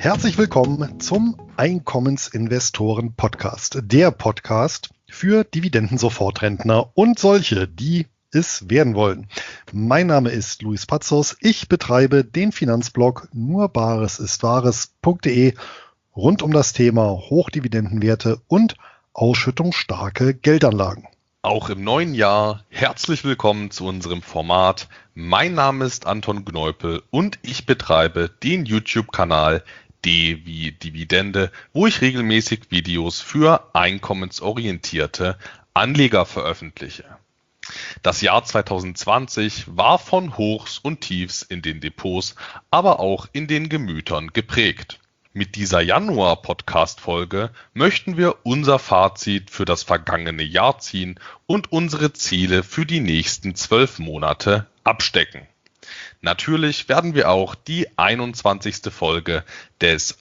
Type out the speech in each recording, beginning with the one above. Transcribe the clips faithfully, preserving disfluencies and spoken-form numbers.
Herzlich willkommen zum Einkommensinvestoren-Podcast, der Podcast für Dividenden-Sofortrentner und solche, die es werden wollen. Mein Name ist Luis Pazos. Ich betreibe den Finanzblog nur bares ist wahres punkt de rund um das Thema Hochdividendenwerte und ausschüttungsstarke Geldanlagen. Auch im neuen Jahr herzlich willkommen zu unserem Format. Mein Name ist Anton Gneupel und ich betreibe den YouTube-Kanal D wie Dividende, wo ich regelmäßig Videos für einkommensorientierte Anleger veröffentliche. Das Jahr zwanzig zwanzig war von Hochs und Tiefs in den Depots, aber auch in den Gemütern geprägt. Mit dieser Januar-Podcast-Folge möchten wir unser Fazit für das vergangene Jahr ziehen und unsere Ziele für die nächsten zwölf Monate abstecken. Natürlich werden wir auch die einundzwanzigste Folge des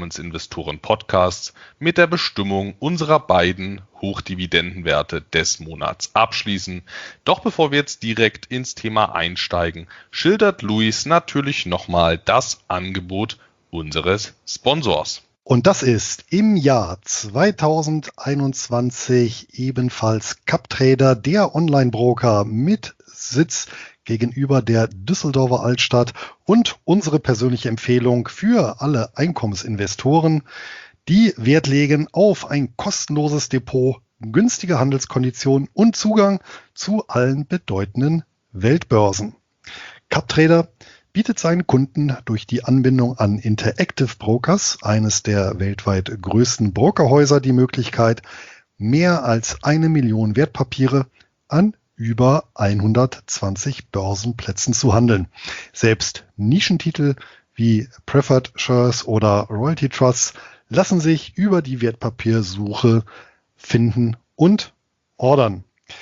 Einkommensinvestoren-Podcasts mit der Bestimmung unserer beiden Hochdividendenwerte des Monats abschließen. Doch bevor wir jetzt direkt ins Thema einsteigen, schildert Luis natürlich nochmal das Angebot unseres Sponsors. Und das ist im Jahr zwanzig einundzwanzig ebenfalls CapTrader, der Online-Broker mit Sitz gegenüber der Düsseldorfer Altstadt und unsere persönliche Empfehlung für alle Einkommensinvestoren, die Wert legen auf ein kostenloses Depot, günstige Handelskonditionen und Zugang zu allen bedeutenden Weltbörsen. CapTrader bietet seinen Kunden durch die Anbindung an Interactive Brokers, eines der weltweit größten Brokerhäuser, die Möglichkeit, mehr als eine Million Wertpapiere an über hundertzwanzig Börsenplätzen zu handeln. Selbst Nischentitel wie Preferred Shares oder Royalty Trusts lassen sich über die Wertpapiersuche finden und ordern.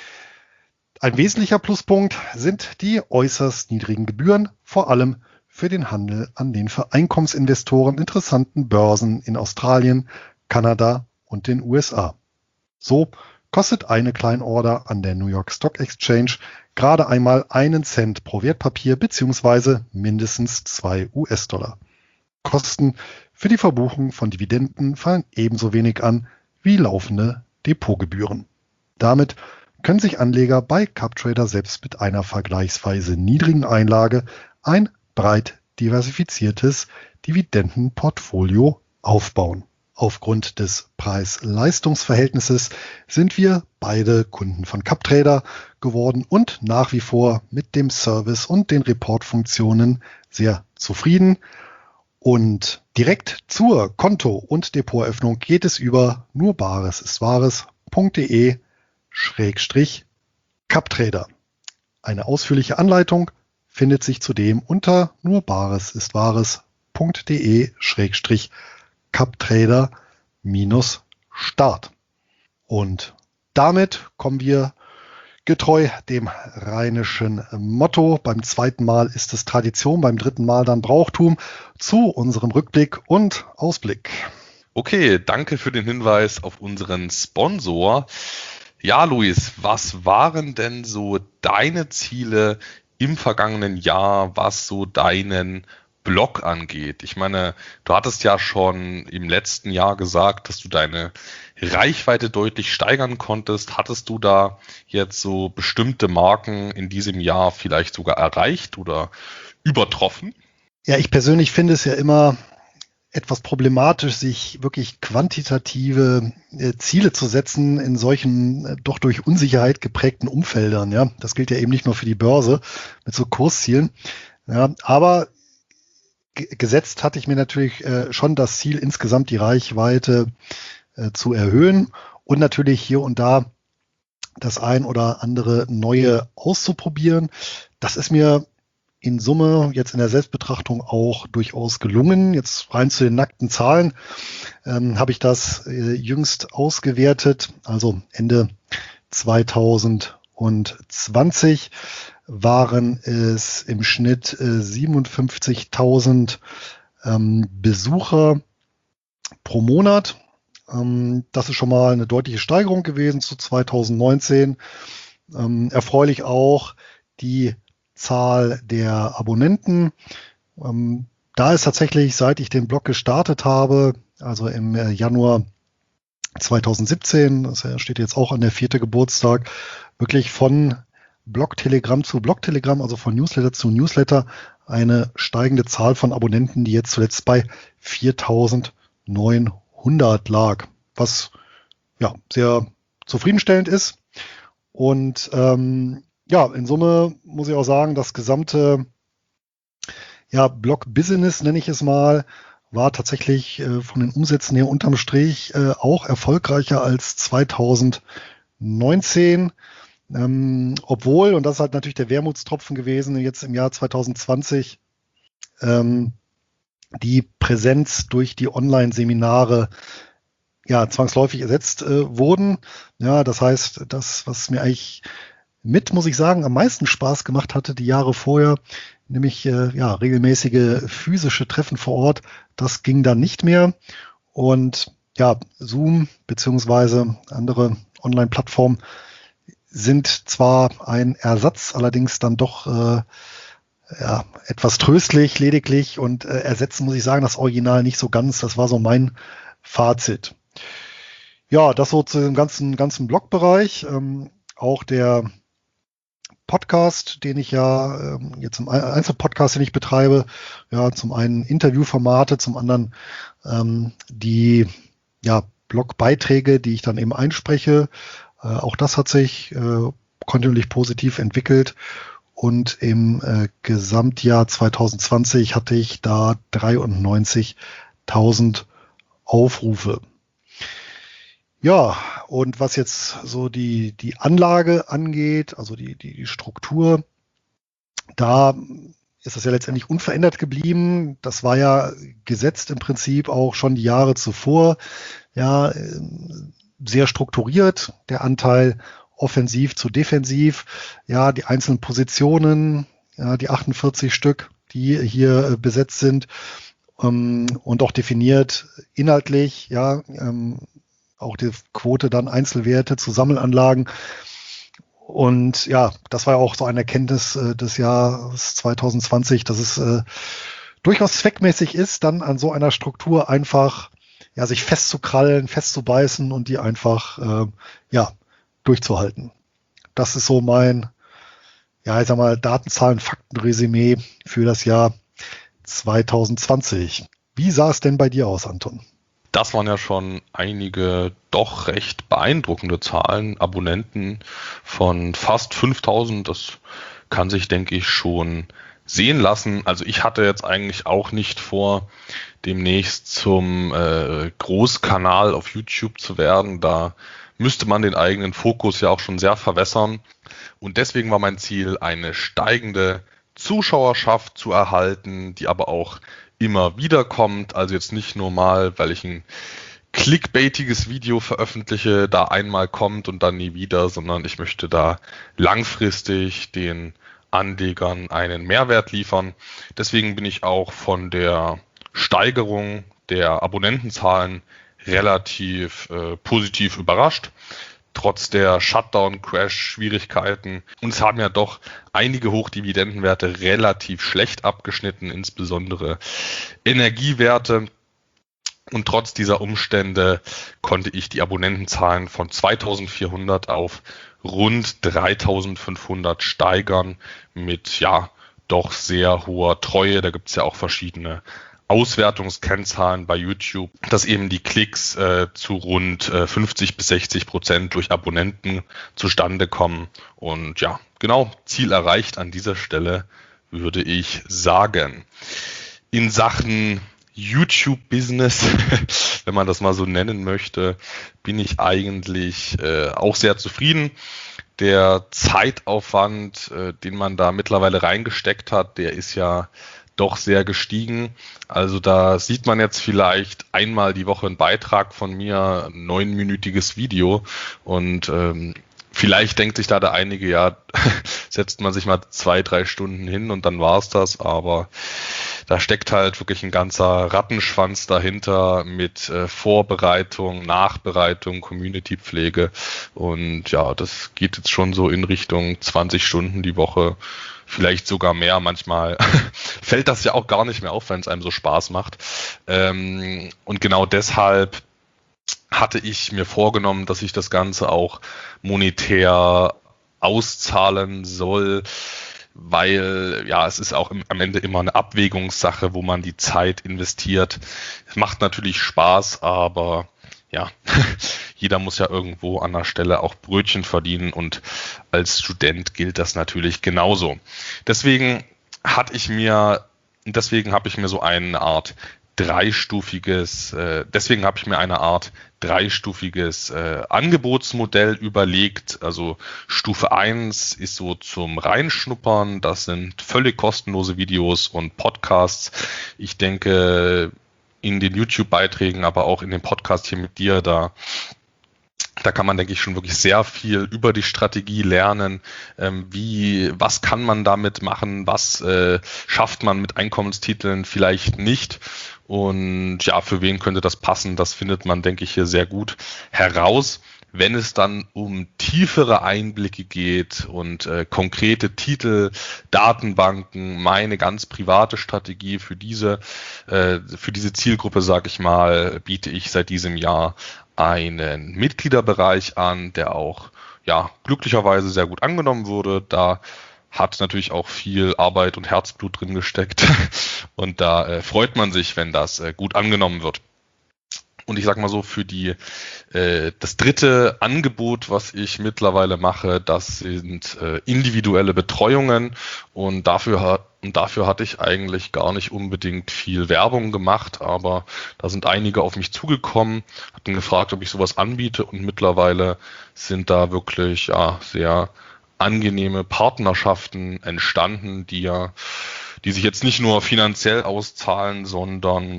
Ein wesentlicher Pluspunkt sind die äußerst niedrigen Gebühren, vor allem für den Handel an den für Einkommensinvestoren interessanten Börsen in Australien, Kanada und den U S A. So kostet eine Kleinorder an der New York Stock Exchange gerade einmal einen Cent pro Wertpapier bzw. mindestens zwei US-Dollar. Kosten für die Verbuchung von Dividenden fallen ebenso wenig an wie laufende Depotgebühren. Damit können sich Anleger bei CapTrader selbst mit einer vergleichsweise niedrigen Einlage ein breit diversifiziertes Dividendenportfolio aufbauen. Aufgrund des Preis-Leistungs-Verhältnisses sind wir beide Kunden von CapTrader geworden und nach wie vor mit dem Service und den Report-Funktionen sehr zufrieden. Und direkt zur Konto- und Depoteröffnung geht es über nur bares ist wahres punkt de Schrägstrich CapTrader. Eine ausführliche Anleitung findet sich zudem unter nur bares ist wahres punkt de Schrägstrich CapTrader minus Start. Und damit kommen wir getreu dem rheinischen Motto, beim zweiten Mal ist es Tradition, beim dritten Mal dann Brauchtum, zu unserem Rückblick und Ausblick. Okay, danke für den Hinweis auf unseren Sponsor. Ja, Luis, was waren denn so deine Ziele im vergangenen Jahr, was so deinen Blog angeht? Ich meine, du hattest ja schon im letzten Jahr gesagt, dass du deine Reichweite deutlich steigern konntest. Hattest du da jetzt so bestimmte Marken in diesem Jahr vielleicht sogar erreicht oder übertroffen? Ja, ich persönlich finde es ja immer etwas problematisch, sich wirklich quantitative äh, Ziele zu setzen in solchen äh, doch durch Unsicherheit geprägten Umfeldern. Ja, das gilt ja eben nicht nur für die Börse mit so Kurszielen. Ja, aber g- gesetzt hatte ich mir natürlich äh, schon das Ziel, insgesamt die Reichweite äh, zu erhöhen und natürlich hier und da das ein oder andere Neue auszuprobieren. Das ist mir in Summe jetzt in der Selbstbetrachtung auch durchaus gelungen. Jetzt rein zu den nackten Zahlen ähm, habe ich das äh, jüngst ausgewertet. Also Ende zwanzig zwanzig waren es im Schnitt äh, siebenundfünfzigtausend ähm, Besucher pro Monat. Ähm, das ist schon mal eine deutliche Steigerung gewesen zu zwanzig neunzehn. Ähm, erfreulich auch die Zahl der Abonnenten. Ähm, da ist tatsächlich, seit ich den Blog gestartet habe, also im Januar zweitausendsiebzehn, das steht jetzt auch an der vierte Geburtstag, wirklich von Blog-Telegramm zu Blog-Telegramm, also von Newsletter zu Newsletter, eine steigende Zahl von Abonnenten, die jetzt zuletzt bei viertausendneunhundert lag, was ja sehr zufriedenstellend ist. Und ähm, ja, in Summe muss ich auch sagen, das gesamte ja, Blog-Business, nenne ich es mal, war tatsächlich äh, von den Umsätzen her unterm Strich äh, auch erfolgreicher als zweitausendneunzehn. Ähm, obwohl, und das ist halt natürlich der Wermutstropfen gewesen, jetzt im Jahr zweitausendzwanzig, ähm, die Präsenz durch die Online-Seminare ja zwangsläufig ersetzt äh, wurden. Ja, das heißt, das, was mir eigentlich mit, muss ich sagen, am meisten Spaß gemacht hatte die Jahre vorher, nämlich äh, ja, regelmäßige physische Treffen vor Ort, das ging dann nicht mehr. Und ja, Zoom beziehungsweise andere Online-Plattformen sind zwar ein Ersatz, allerdings dann doch äh, ja, etwas tröstlich lediglich und äh, ersetzen, muss ich sagen, das Original nicht so ganz. Das war so mein Fazit. Ja, das so zu dem ganzen, ganzen Blogbereich. Ähm, auch der Podcast, den ich ja ähm, jetzt im Einzelpodcast, den ich betreibe, ja, zum einen Interviewformate, zum anderen ähm, die ja, Blogbeiträge, die ich dann eben einspreche. Äh, auch das hat sich äh, kontinuierlich positiv entwickelt. Und im äh, Gesamtjahr zweitausendzwanzig hatte ich da dreiundneunzigtausend Aufrufe. Ja, und was jetzt so die, die Anlage angeht, also die, die, die Struktur, da ist das ja letztendlich unverändert geblieben. Das war ja gesetzt im Prinzip auch schon die Jahre zuvor. Ja, sehr strukturiert, der Anteil offensiv zu defensiv. Ja, die einzelnen Positionen, ja, die achtundvierzig Stück, die hier besetzt sind, ähm, und auch definiert inhaltlich, ja, ähm, auch die Quote dann Einzelwerte zu Sammelanlagen. Und ja, das war ja auch so eine Erkenntnis äh, des Jahres zweitausendzwanzig, dass es äh, durchaus zweckmäßig ist, dann an so einer Struktur einfach ja, sich festzukrallen, festzubeißen und die einfach äh, ja, durchzuhalten. Das ist so mein, ja, ich sag mal, Datenzahlen, Faktenresümee für das Jahr zweitausendzwanzig. Wie sah es denn bei dir aus, Anton? Das waren ja schon einige doch recht beeindruckende Zahlen. Abonnenten von fast fünftausend, das kann sich, denke ich, schon sehen lassen. Also ich hatte jetzt eigentlich auch nicht vor, demnächst zum äh, Großkanal auf YouTube zu werden. Da müsste man den eigenen Fokus ja auch schon sehr verwässern. Und deswegen war mein Ziel, eine steigende Zuschauerschaft zu erhalten, die aber auch immer wieder kommt, also jetzt nicht nur mal, weil ich ein clickbaitiges Video veröffentliche, da einmal kommt und dann nie wieder, sondern ich möchte da langfristig den Anlegern einen Mehrwert liefern. Deswegen bin ich auch von der Steigerung der Abonnentenzahlen relativ äh, positiv überrascht. Trotz der Shutdown-Crash-Schwierigkeiten. Uns haben ja doch einige Hochdividendenwerte relativ schlecht abgeschnitten, insbesondere Energiewerte. Und trotz dieser Umstände konnte ich die Abonnentenzahlen von zweitausendvierhundert auf rund dreitausendfünfhundert steigern mit ja doch sehr hoher Treue. Da gibt es ja auch verschiedene Auswertungskennzahlen bei YouTube, dass eben die Klicks äh, zu rund äh, fünfzig bis sechzig Prozent durch Abonnenten zustande kommen. Und ja, genau, Ziel erreicht an dieser Stelle, würde ich sagen. In Sachen YouTube-Business, wenn man das mal so nennen möchte, bin ich eigentlich äh, auch sehr zufrieden. Der Zeitaufwand, äh, den man da mittlerweile reingesteckt hat, der ist ja doch sehr gestiegen. Also da sieht man jetzt vielleicht einmal die Woche einen Beitrag von mir, ein neunminütiges Video und ähm, vielleicht denkt sich da der einige, ja, setzt man sich mal zwei, drei Stunden hin und dann war's das, aber da steckt halt wirklich ein ganzer Rattenschwanz dahinter mit äh, Vorbereitung, Nachbereitung, Community-Pflege und ja, das geht jetzt schon so in Richtung zwanzig Stunden die Woche, vielleicht sogar mehr. Manchmal fällt das ja auch gar nicht mehr auf, wenn es einem so Spaß macht. Ähm, und genau deshalb hatte ich mir vorgenommen, dass ich das Ganze auch monetär auszahlen soll, weil ja, es ist auch im, am Ende immer eine Abwägungssache, wo man die Zeit investiert. Es macht natürlich Spaß, aber ja, jeder muss ja irgendwo an der Stelle auch Brötchen verdienen und als Student gilt das natürlich genauso. Deswegen hatte ich mir, deswegen habe ich mir so eine Art dreistufiges, äh, deswegen habe ich mir eine Art dreistufiges äh, Angebotsmodell überlegt. Also Stufe eins ist so zum Reinschnuppern, das sind völlig kostenlose Videos und Podcasts. Ich denke, in den YouTube-Beiträgen, aber auch in dem Podcast hier mit dir, da Da kann man, denke ich, schon wirklich sehr viel über die Strategie lernen. Ähm, wie, was kann man damit machen? Was äh, schafft man mit Einkommenstiteln vielleicht nicht? Und ja, für wen könnte das passen? Das findet man, denke ich, hier sehr gut heraus. Wenn es dann um tiefere Einblicke geht und äh, konkrete Titel, Datenbanken, meine ganz private Strategie für diese, äh, für diese Zielgruppe, sage ich mal, biete ich seit diesem Jahr einen Mitgliederbereich an, der auch ja glücklicherweise sehr gut angenommen wurde. Da hat natürlich auch viel Arbeit und Herzblut drin gesteckt und da äh, freut man sich, wenn das äh, gut angenommen wird. Und ich sag mal so, für die äh, das dritte Angebot, was ich mittlerweile mache, das sind äh, individuelle Betreuungen und dafür hat und dafür hatte ich eigentlich gar nicht unbedingt viel Werbung gemacht, aber da sind einige auf mich zugekommen, hatten gefragt, ob ich sowas anbiete und mittlerweile sind da wirklich ja sehr angenehme Partnerschaften entstanden, die ja, die sich jetzt nicht nur finanziell auszahlen, sondern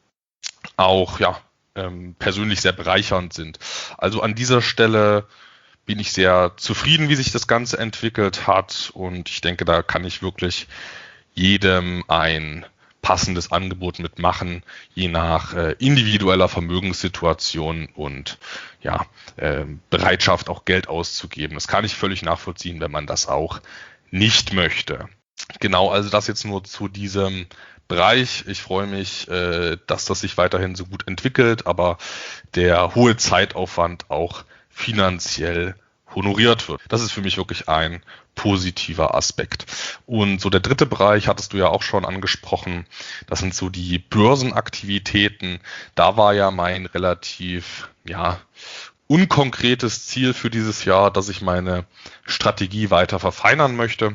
auch ja ähm, persönlich sehr bereichernd sind. Also an dieser Stelle bin ich sehr zufrieden, wie sich das Ganze entwickelt hat und ich denke, da kann ich wirklich jedem ein passendes Angebot mitmachen, je nach äh, individueller Vermögenssituation und ja, äh, Bereitschaft auch Geld auszugeben. Das kann ich völlig nachvollziehen, wenn man das auch nicht möchte. Genau, also das jetzt nur zu diesem Bereich. Ich freue mich, äh, dass das sich weiterhin so gut entwickelt, aber der hohe Zeitaufwand auch finanziell honoriert wird. Das ist für mich wirklich ein positiver Aspekt. Und so der dritte Bereich hattest du ja auch schon angesprochen. Das sind so die Börsenaktivitäten. Da war ja mein relativ, ja, unkonkretes Ziel für dieses Jahr, dass ich meine Strategie weiter verfeinern möchte.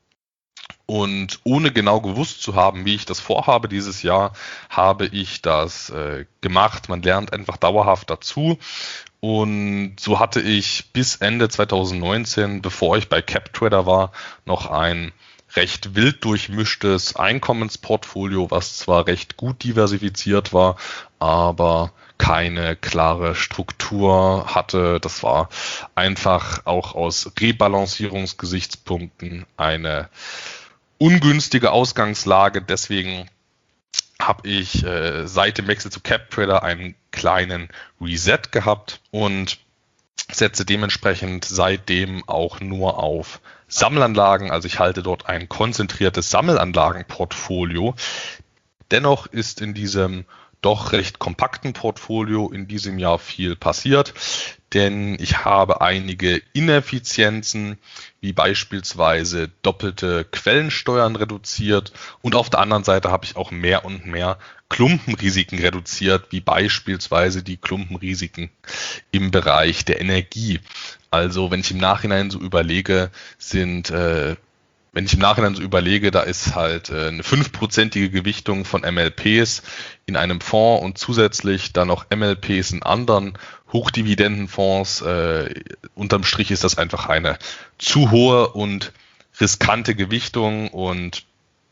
Und ohne genau gewusst zu haben, wie ich das vorhabe dieses Jahr, habe ich das äh, gemacht. Man lernt einfach dauerhaft dazu. Und so hatte ich bis Ende zwanzig neunzehn, bevor ich bei CapTrader war, noch ein recht wild durchmischtes Einkommensportfolio, was zwar recht gut diversifiziert war, aber keine klare Struktur hatte. Das war einfach auch aus Rebalancierungsgesichtspunkten eine ungünstige Ausgangslage. Deswegen habe ich äh, seit dem Wechsel zu CapTrader einen kleinen Reset gehabt und setze dementsprechend seitdem auch nur auf Sammelanlagen. Also ich halte dort ein konzentriertes Sammelanlagenportfolio. Dennoch ist in diesem doch recht kompakten Portfolio in diesem Jahr viel passiert, denn ich habe einige Ineffizienzen, wie beispielsweise doppelte Quellensteuern reduziert und auf der anderen Seite habe ich auch mehr und mehr Klumpenrisiken reduziert, wie beispielsweise die Klumpenrisiken im Bereich der Energie. Also wenn ich im Nachhinein so überlege, sind äh, Wenn ich im Nachhinein so überlege, da ist halt äh, eine fünfprozentige Gewichtung von M L Ps in einem Fonds und zusätzlich dann noch M L Ps in anderen Hochdividendenfonds. Äh, unterm Strich ist das einfach eine zu hohe und riskante Gewichtung und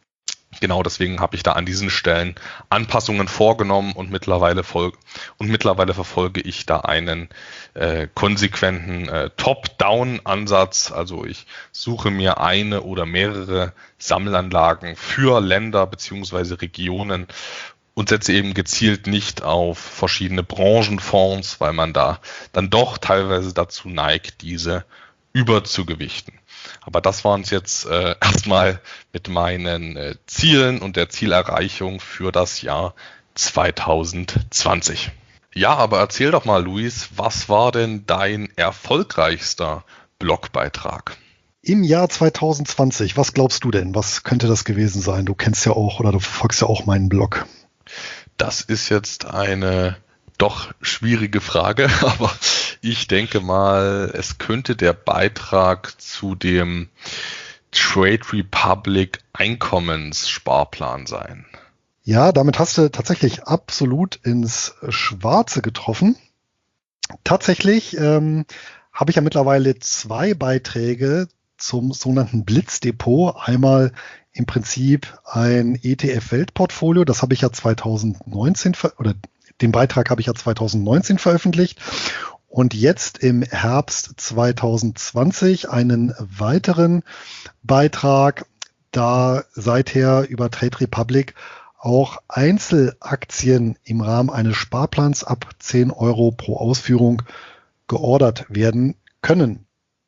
Genau deswegen habe ich da an diesen Stellen Anpassungen vorgenommen und mittlerweile folge und mittlerweile verfolge ich da einen äh, konsequenten äh, Top-Down-Ansatz. Also ich suche mir eine oder mehrere Sammelanlagen für Länder beziehungsweise Regionen und setze eben gezielt nicht auf verschiedene Branchenfonds, weil man da dann doch teilweise dazu neigt, diese überzugewichten. Aber das waren es jetzt äh, erstmal mit meinen äh, Zielen und der Zielerreichung für das Jahr zwanzig zwanzig. Ja, aber erzähl doch mal, Luis, was war denn dein erfolgreichster Blogbeitrag? Im Jahr zwanzig zwanzig, was glaubst du denn? Was könnte das gewesen sein? Du kennst ja auch oder du verfolgst ja auch meinen Blog. Das ist jetzt eine doch schwierige Frage, aber ich denke mal, es könnte der Beitrag zu dem Trade Republic Einkommenssparplan sein. Ja, damit hast du tatsächlich absolut ins Schwarze getroffen. Tatsächlich ähm, habe ich ja mittlerweile zwei Beiträge zum sogenannten Blitzdepot. Einmal im Prinzip ein E T F-Weltportfolio, das habe ich ja zwanzig neunzehn ver- oder den Beitrag habe ich ja zwanzig neunzehn veröffentlicht und jetzt im Herbst zwanzig zwanzig einen weiteren Beitrag, da seither über Trade Republic auch Einzelaktien im Rahmen eines Sparplans ab zehn Euro pro Ausführung geordert werden können.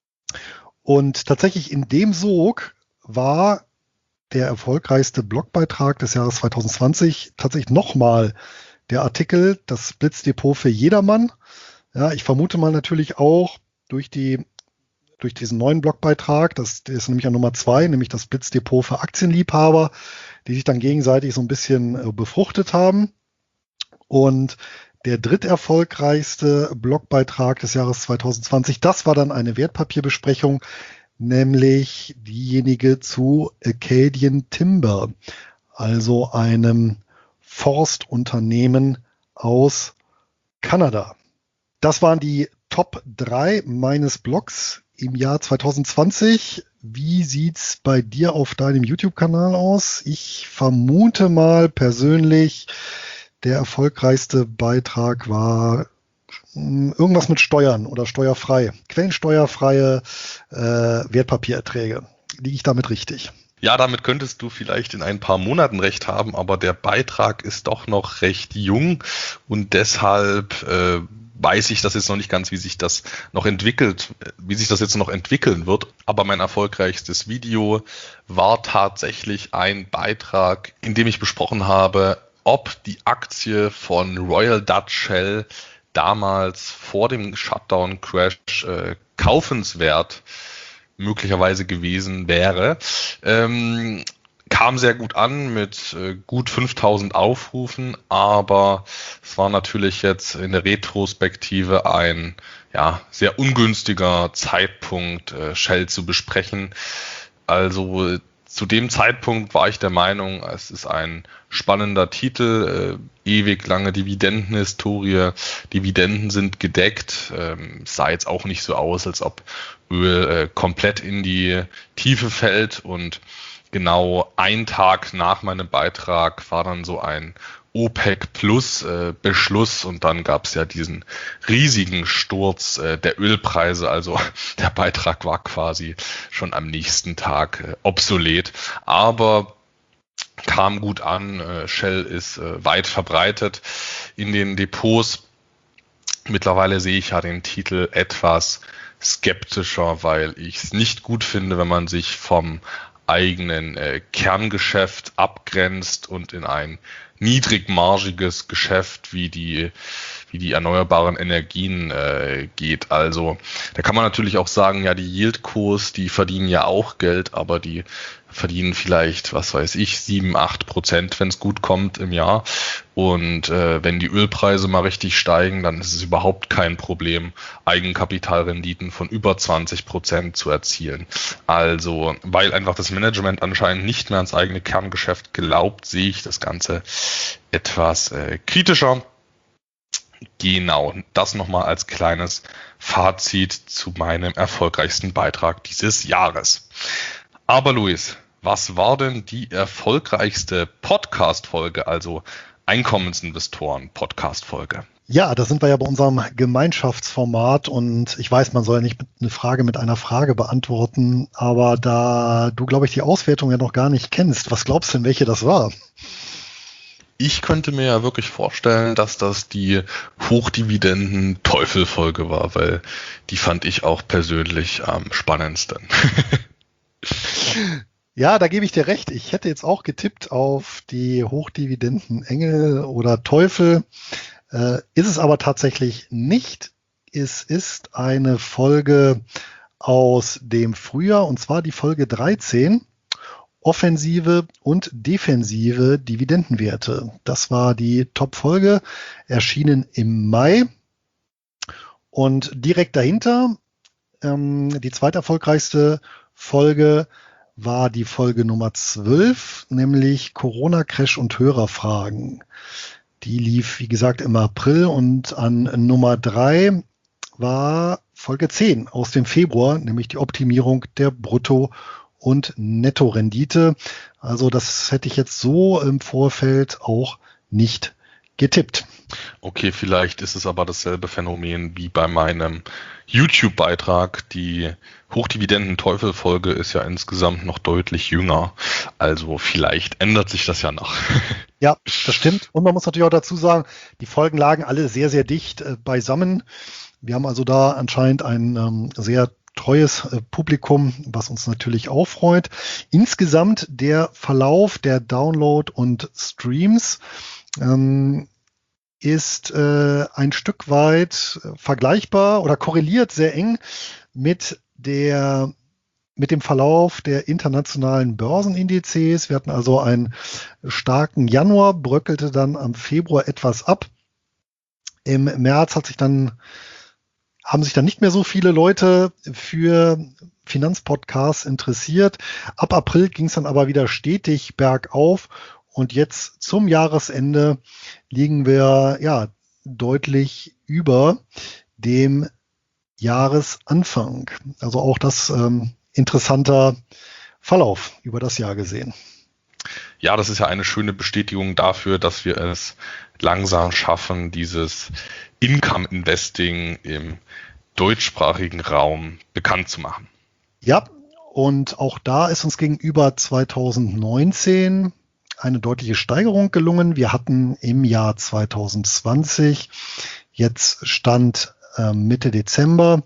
Und tatsächlich in dem Sog war der erfolgreichste Blogbeitrag des Jahres zwanzig zwanzig tatsächlich nochmal der Artikel, das Blitzdepot für jedermann. Ja, ich vermute mal natürlich auch durch die, durch diesen neuen Blogbeitrag, das, das ist nämlich an Nummer zwei, nämlich das Blitzdepot für Aktienliebhaber, die sich dann gegenseitig so ein bisschen äh, befruchtet haben. Und der dritterfolgreichste Blogbeitrag des Jahres zwanzig zwanzig, das war dann eine Wertpapierbesprechung, nämlich diejenige zu Acadian Timber, also einem Forstunternehmen aus Kanada. Das waren die Top drei meines Blogs im Jahr zwanzig zwanzig. Wie sieht's bei dir auf deinem YouTube-Kanal aus? Ich vermute mal persönlich, der erfolgreichste Beitrag war irgendwas mit Steuern oder steuerfrei. Quellensteuerfreie äh, Wertpapiererträge. Liege ich damit richtig? Ja, damit könntest du vielleicht in ein paar Monaten recht haben, aber der Beitrag ist doch noch recht jung und deshalb äh, weiß ich das jetzt noch nicht ganz, wie sich das noch entwickelt, wie sich das jetzt noch entwickeln wird. Aber mein erfolgreichstes Video war tatsächlich ein Beitrag, in dem ich besprochen habe, ob die Aktie von Royal Dutch Shell damals vor dem Shutdown-Crash äh, kaufenswert möglicherweise gewesen wäre. Ähm, kam sehr gut an mit äh, gut fünftausend Aufrufen, aber es war natürlich jetzt in der Retrospektive ein ja, sehr ungünstiger Zeitpunkt, äh, Shell zu besprechen. Also zu dem Zeitpunkt war ich der Meinung, es ist ein spannender Titel, äh, ewig lange Dividendenhistorie, Dividenden sind gedeckt, ähm, sah jetzt auch nicht so aus, als ob Öl äh, komplett in die Tiefe fällt und genau ein Tag nach meinem Beitrag war dann so ein OPEC Plus äh, Beschluss und dann gab es ja diesen riesigen Sturz äh, der Ölpreise, also der Beitrag war quasi schon am nächsten Tag äh, obsolet, aber kam gut an, äh, Shell ist äh, weit verbreitet in den Depots. Mittlerweile sehe ich ja den Titel etwas skeptischer, weil ich es nicht gut finde, wenn man sich vom eigenen äh, Kerngeschäft abgrenzt und in ein niedrigmargiges Geschäft wie die wie die erneuerbaren Energien äh, geht. Also da kann man natürlich auch sagen, ja, die Yieldcos, die verdienen ja auch Geld, aber die verdienen vielleicht, was weiß ich, sieben, acht Prozent, wenn es gut kommt im Jahr. Und äh, wenn die Ölpreise mal richtig steigen, dann ist es überhaupt kein Problem, Eigenkapitalrenditen von über zwanzig Prozent zu erzielen. Also, weil einfach das Management anscheinend nicht mehr ans eigene Kerngeschäft glaubt, sehe ich das Ganze etwas äh, kritischer. Genau, das nochmal als kleines Fazit zu meinem erfolgreichsten Beitrag dieses Jahres. Aber Luis, Was war denn die erfolgreichste Podcast-Folge, also Einkommensinvestoren-Podcast-Folge? Ja, da sind wir ja bei unserem Gemeinschaftsformat und ich weiß, man soll ja nicht eine Frage mit einer Frage beantworten, aber da du, glaube ich, die Auswertung ja noch gar nicht kennst, was glaubst du denn, welche das war? Ich könnte mir ja wirklich vorstellen, dass das die Hochdividenden-Teufel-Folge war, weil die fand ich auch persönlich am spannendsten. Ja, da gebe ich dir recht. Ich hätte jetzt auch getippt auf die Hochdividenden-Engel oder Teufel. Äh, ist es aber tatsächlich nicht. Es ist eine Folge aus dem Frühjahr, und zwar die Folge dreizehn, offensive und defensive Dividendenwerte. Das war die Top-Folge, erschienen im Mai. Und direkt dahinter, ähm, die zweiterfolgreichste Folge war die Folge Nummer zwölf, nämlich Corona-Crash und Hörerfragen. Die lief, wie gesagt, im April, und an Nummer drei war Folge zehn aus dem Februar, nämlich die Optimierung der Brutto- und Nettorendite. Also das hätte ich jetzt so im Vorfeld auch nicht getippt. Okay, vielleicht ist es aber dasselbe Phänomen wie bei meinem YouTube-Beitrag. Die Hochdividenden-Teufel-Folge ist ja insgesamt noch deutlich jünger. Also vielleicht ändert sich das ja noch. Ja, das stimmt. Und man muss natürlich auch dazu sagen, die Folgen lagen alle sehr, sehr dicht äh, beisammen. Wir haben also da anscheinend ein ähm, sehr treues äh, Publikum, was uns natürlich auch freut. Insgesamt der Verlauf der Download und Streams ähm, ist äh, ein Stück weit äh, vergleichbar oder korreliert sehr eng mit der mit dem Verlauf der internationalen Börsenindizes. Wir hatten also einen starken Januar, bröckelte dann am Februar etwas ab. Im März hat sich dann, haben sich dann nicht mehr so viele Leute für Finanzpodcasts interessiert. Ab April ging es dann aber wieder stetig bergauf. Und jetzt zum Jahresende liegen wir ja deutlich über dem Jahresanfang. Also auch das ähm, interessanter Verlauf über das Jahr gesehen. Ja, das ist ja eine schöne Bestätigung dafür, dass wir es langsam schaffen, dieses Income-Investing im deutschsprachigen Raum bekannt zu machen. Ja, und auch da ist uns gegenüber zweitausendneunzehn eine deutliche Steigerung gelungen. Wir hatten im Jahr zweitausendzwanzig, jetzt Stand äh, Mitte Dezember,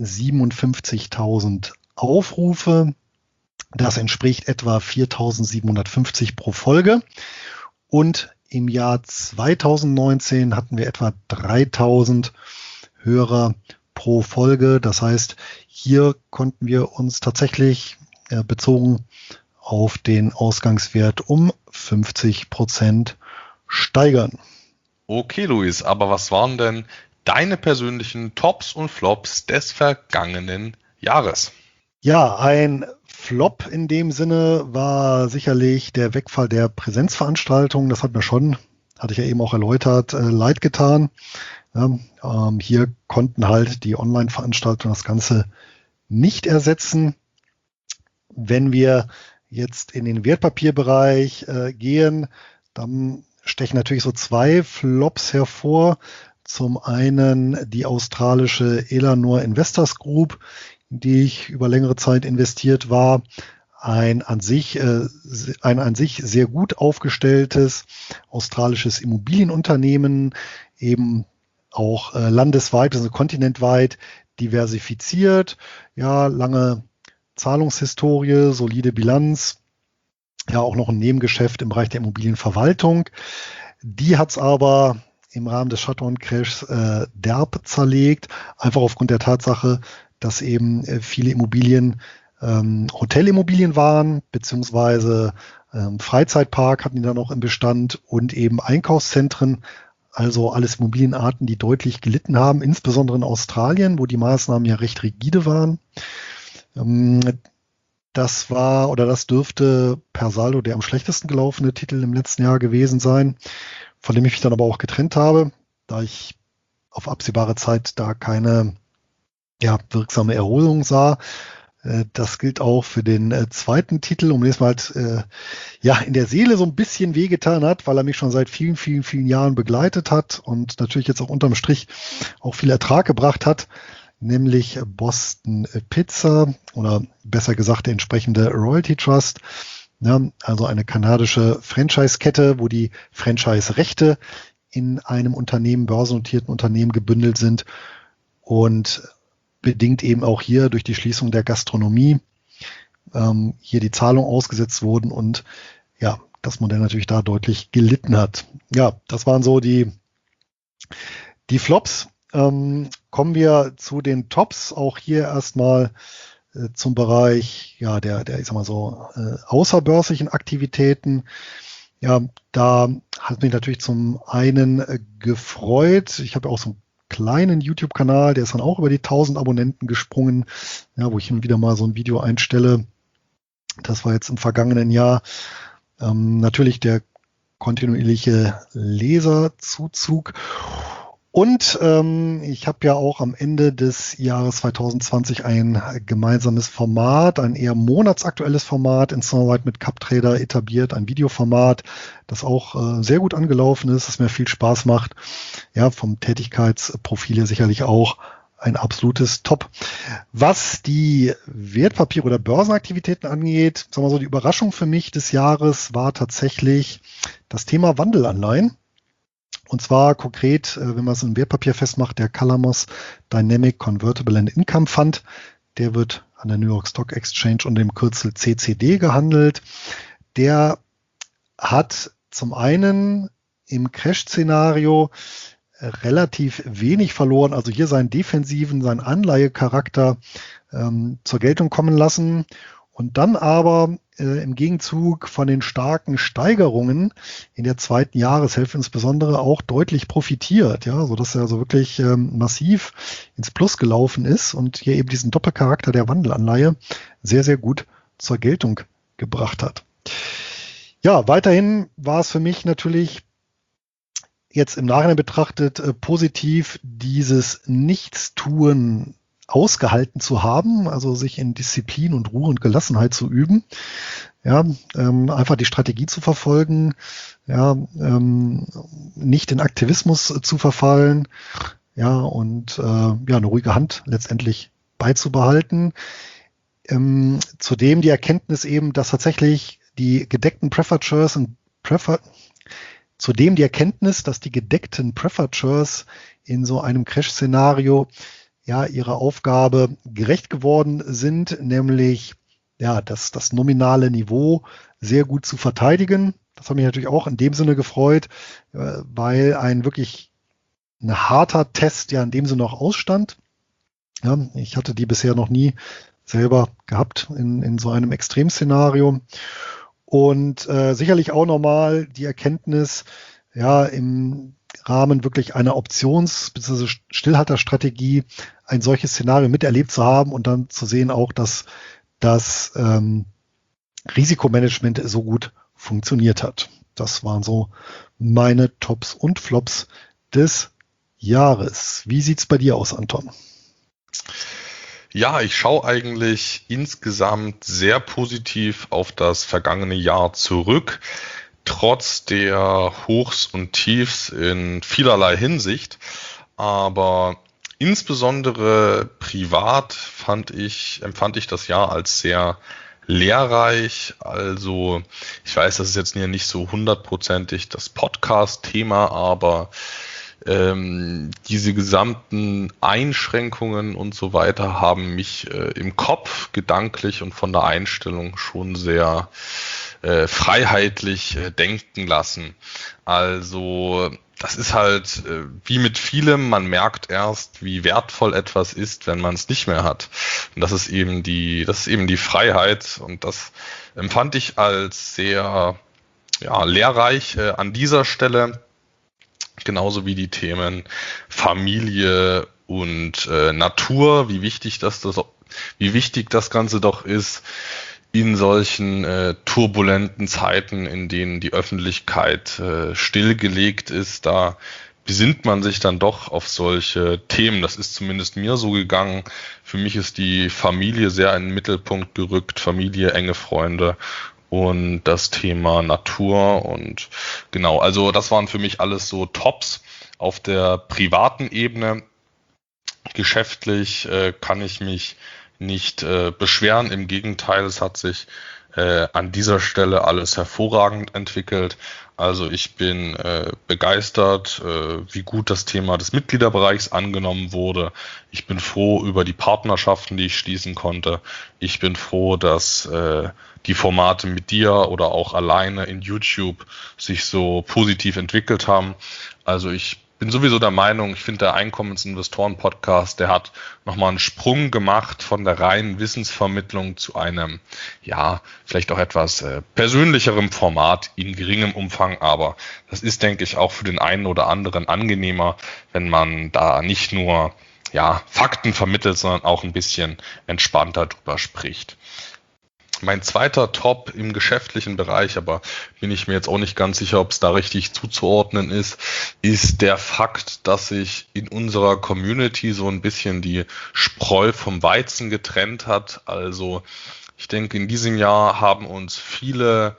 siebenundfünfzigtausend Aufrufe. Das entspricht etwa viertausendsiebenhundertfünfzig pro Folge. Und im Jahr zweitausendneunzehn hatten wir etwa dreitausend Hörer pro Folge. Das heißt, hier konnten wir uns tatsächlich äh, bezogen auf den Ausgangswert um fünfzig Prozent steigern. Okay, Luis, aber was waren denn deine persönlichen Tops und Flops des vergangenen Jahres? Ja, ein Flop in dem Sinne war sicherlich der Wegfall der Präsenzveranstaltungen. Das hat mir schon, hatte ich ja eben auch erläutert, äh, leid getan. Ja, ähm, hier konnten halt die Online-Veranstaltungen das Ganze nicht ersetzen. Wenn wir jetzt in den Wertpapierbereich äh, gehen, dann stechen natürlich so zwei Flops hervor. Zum einen die australische Elanor Investors Group, in die ich über längere Zeit investiert war. Ein an sich, äh, ein an sich sehr gut aufgestelltes australisches Immobilienunternehmen, eben auch äh, landesweit, also kontinentweit diversifiziert, ja, lange Zahlungshistorie, solide Bilanz, ja auch noch ein Nebengeschäft im Bereich der Immobilienverwaltung. Die hat es aber im Rahmen des Shutdown-Crashs äh, derb zerlegt, einfach aufgrund der Tatsache, dass eben äh, viele Immobilien ähm, Hotelimmobilien waren, beziehungsweise ähm, Freizeitpark hatten die dann noch im Bestand und eben Einkaufszentren, also alles Immobilienarten, die deutlich gelitten haben, insbesondere in Australien, wo die Maßnahmen ja recht rigide waren. Das war oder das dürfte per Saldo der am schlechtesten gelaufene Titel im letzten Jahr gewesen sein, von dem ich mich dann aber auch getrennt habe, da ich auf absehbare Zeit da keine ja, wirksame Erholung sah. Äh, das gilt auch für den äh, zweiten Titel, um den es mir halt äh, ja, in der Seele so ein bisschen wehgetan hat, weil er mich schon seit vielen, vielen, vielen Jahren begleitet hat und natürlich jetzt auch unterm Strich auch viel Ertrag gebracht hat, nämlich Boston Pizza oder besser gesagt der entsprechende Royalty Trust. Ja, also eine kanadische Franchise-Kette, wo die Franchise-Rechte in einem Unternehmen, börsennotierten Unternehmen gebündelt sind und bedingt eben auch hier durch die Schließung der Gastronomie ähm, hier die Zahlungen ausgesetzt wurden und ja, das Modell natürlich da deutlich gelitten hat. Ja, das waren so die, die Flops. Ähm, kommen wir zu den Tops. Auch hier erstmal äh, zum Bereich ja, der, der, ich sag mal so, äh, außerbörslichen Aktivitäten. Ja, da hat mich natürlich zum einen äh, gefreut. Ich habe auch so einen kleinen YouTube-Kanal, der ist dann auch über die tausend Abonnenten gesprungen, ja, wo ich hin und wieder mal so ein Video einstelle. Das war jetzt im vergangenen Jahr. Ähm, natürlich der kontinuierliche Leserzuzug. Und ähm, ich habe ja auch am Ende des Jahres zwanzig zwanzig ein gemeinsames Format, ein eher monatsaktuelles Format in Zusammenarbeit mit CapTrader etabliert, ein Videoformat, das auch äh, sehr gut angelaufen ist, das mir viel Spaß macht. Ja, vom Tätigkeitsprofil her sicherlich auch ein absolutes Top. Was die Wertpapiere oder Börsenaktivitäten angeht, sagen wir so, die Überraschung für mich des Jahres war tatsächlich das Thema Wandelanleihen. Und zwar konkret, wenn man es in Wertpapier festmacht, der Calamos Dynamic Convertible and Income Fund. Der wird an der New York Stock Exchange unter dem Kürzel C C D gehandelt. Der hat zum einen im Crash-Szenario relativ wenig verloren, also hier seinen defensiven, seinen Anleihecharakter ähm, zur Geltung kommen lassen und dann aber äh, im Gegenzug von den starken Steigerungen in der zweiten Jahreshälfte insbesondere auch deutlich profitiert, ja, so dass er also wirklich ähm, massiv ins Plus gelaufen ist und hier eben diesen Doppelcharakter der Wandelanleihe sehr, sehr gut zur Geltung gebracht hat. Ja, weiterhin war es für mich natürlich jetzt im Nachhinein betrachtet äh, positiv, dieses Nichtstun ausgehalten zu haben, also sich in Disziplin und Ruhe und Gelassenheit zu üben, ja, ähm, einfach die Strategie zu verfolgen, ja, ähm, nicht in Aktivismus zu verfallen, ja, und äh, ja, eine ruhige Hand letztendlich beizubehalten. Ähm, zudem die Erkenntnis eben, dass tatsächlich die gedeckten Preferred Shares und Preferred Zudem die Erkenntnis, dass die gedeckten Preferred Shares in so einem Crash-Szenario ja ihrer Aufgabe gerecht geworden sind, nämlich ja das, das nominale Niveau sehr gut zu verteidigen. Das hat mich natürlich auch in dem Sinne gefreut, weil ein wirklich ein harter Test ja in dem Sinne noch ausstand. Ja, ich hatte die bisher noch nie selber gehabt in, in so einem Extremszenario. Und äh, sicherlich auch nochmal die Erkenntnis, ja, im Rahmen wirklich einer Options- bzw. Stillhalterstrategie ein solches Szenario miterlebt zu haben und dann zu sehen auch, dass das ähm, Risikomanagement so gut funktioniert hat. Das waren so meine Tops und Flops des Jahres. Wie sieht's bei dir aus, Anton? Ja, ich schaue eigentlich insgesamt sehr positiv auf das vergangene Jahr zurück, trotz der Hochs und Tiefs in vielerlei Hinsicht. Aber insbesondere privat fand ich, empfand ich das Jahr als sehr lehrreich. Also ich weiß, das ist jetzt hier nicht so hundertprozentig das Podcast-Thema, aber Ähm, diese gesamten Einschränkungen und so weiter haben mich äh, im Kopf gedanklich und von der Einstellung schon sehr äh, freiheitlich äh, denken lassen. Also das ist halt äh, wie mit vielem, man merkt erst, wie wertvoll etwas ist, wenn man es nicht mehr hat. Und das ist eben die, das ist eben die Freiheit und das empfand ich als sehr ja, lehrreich äh, an dieser Stelle. Genauso wie die Themen Familie und äh, Natur, wie wichtig das, das, wie wichtig das Ganze doch ist in solchen äh, turbulenten Zeiten, in denen die Öffentlichkeit äh, stillgelegt ist. Da besinnt man sich dann doch auf solche Themen. Das ist zumindest mir so gegangen. Für mich ist die Familie sehr in den Mittelpunkt gerückt, Familie, enge Freunde und das Thema Natur und genau, also das waren für mich alles so Tops auf der privaten Ebene. Geschäftlich äh, kann ich mich nicht äh, beschweren, im Gegenteil, es hat sich äh, an dieser Stelle alles hervorragend entwickelt. Also ich bin äh, begeistert, äh, wie gut das Thema des Mitgliederbereichs angenommen wurde. Ich bin froh über die Partnerschaften, die ich schließen konnte. Ich bin froh, dass äh, die Formate mit dir oder auch alleine in YouTube sich so positiv entwickelt haben. Also ich bin sowieso der Meinung, ich finde, der Einkommensinvestoren-Podcast, der hat nochmal einen Sprung gemacht von der reinen Wissensvermittlung zu einem, ja, vielleicht auch etwas äh, persönlicherem Format in geringem Umfang, aber das ist, denke ich, auch für den einen oder anderen angenehmer, wenn man da nicht nur, ja, Fakten vermittelt, sondern auch ein bisschen entspannter drüber spricht. Mein zweiter Top im geschäftlichen Bereich, aber bin ich mir jetzt auch nicht ganz sicher, ob es da richtig zuzuordnen ist, ist der Fakt, dass sich in unserer Community so ein bisschen die Spreu vom Weizen getrennt hat. Also ich denke, in diesem Jahr haben uns viele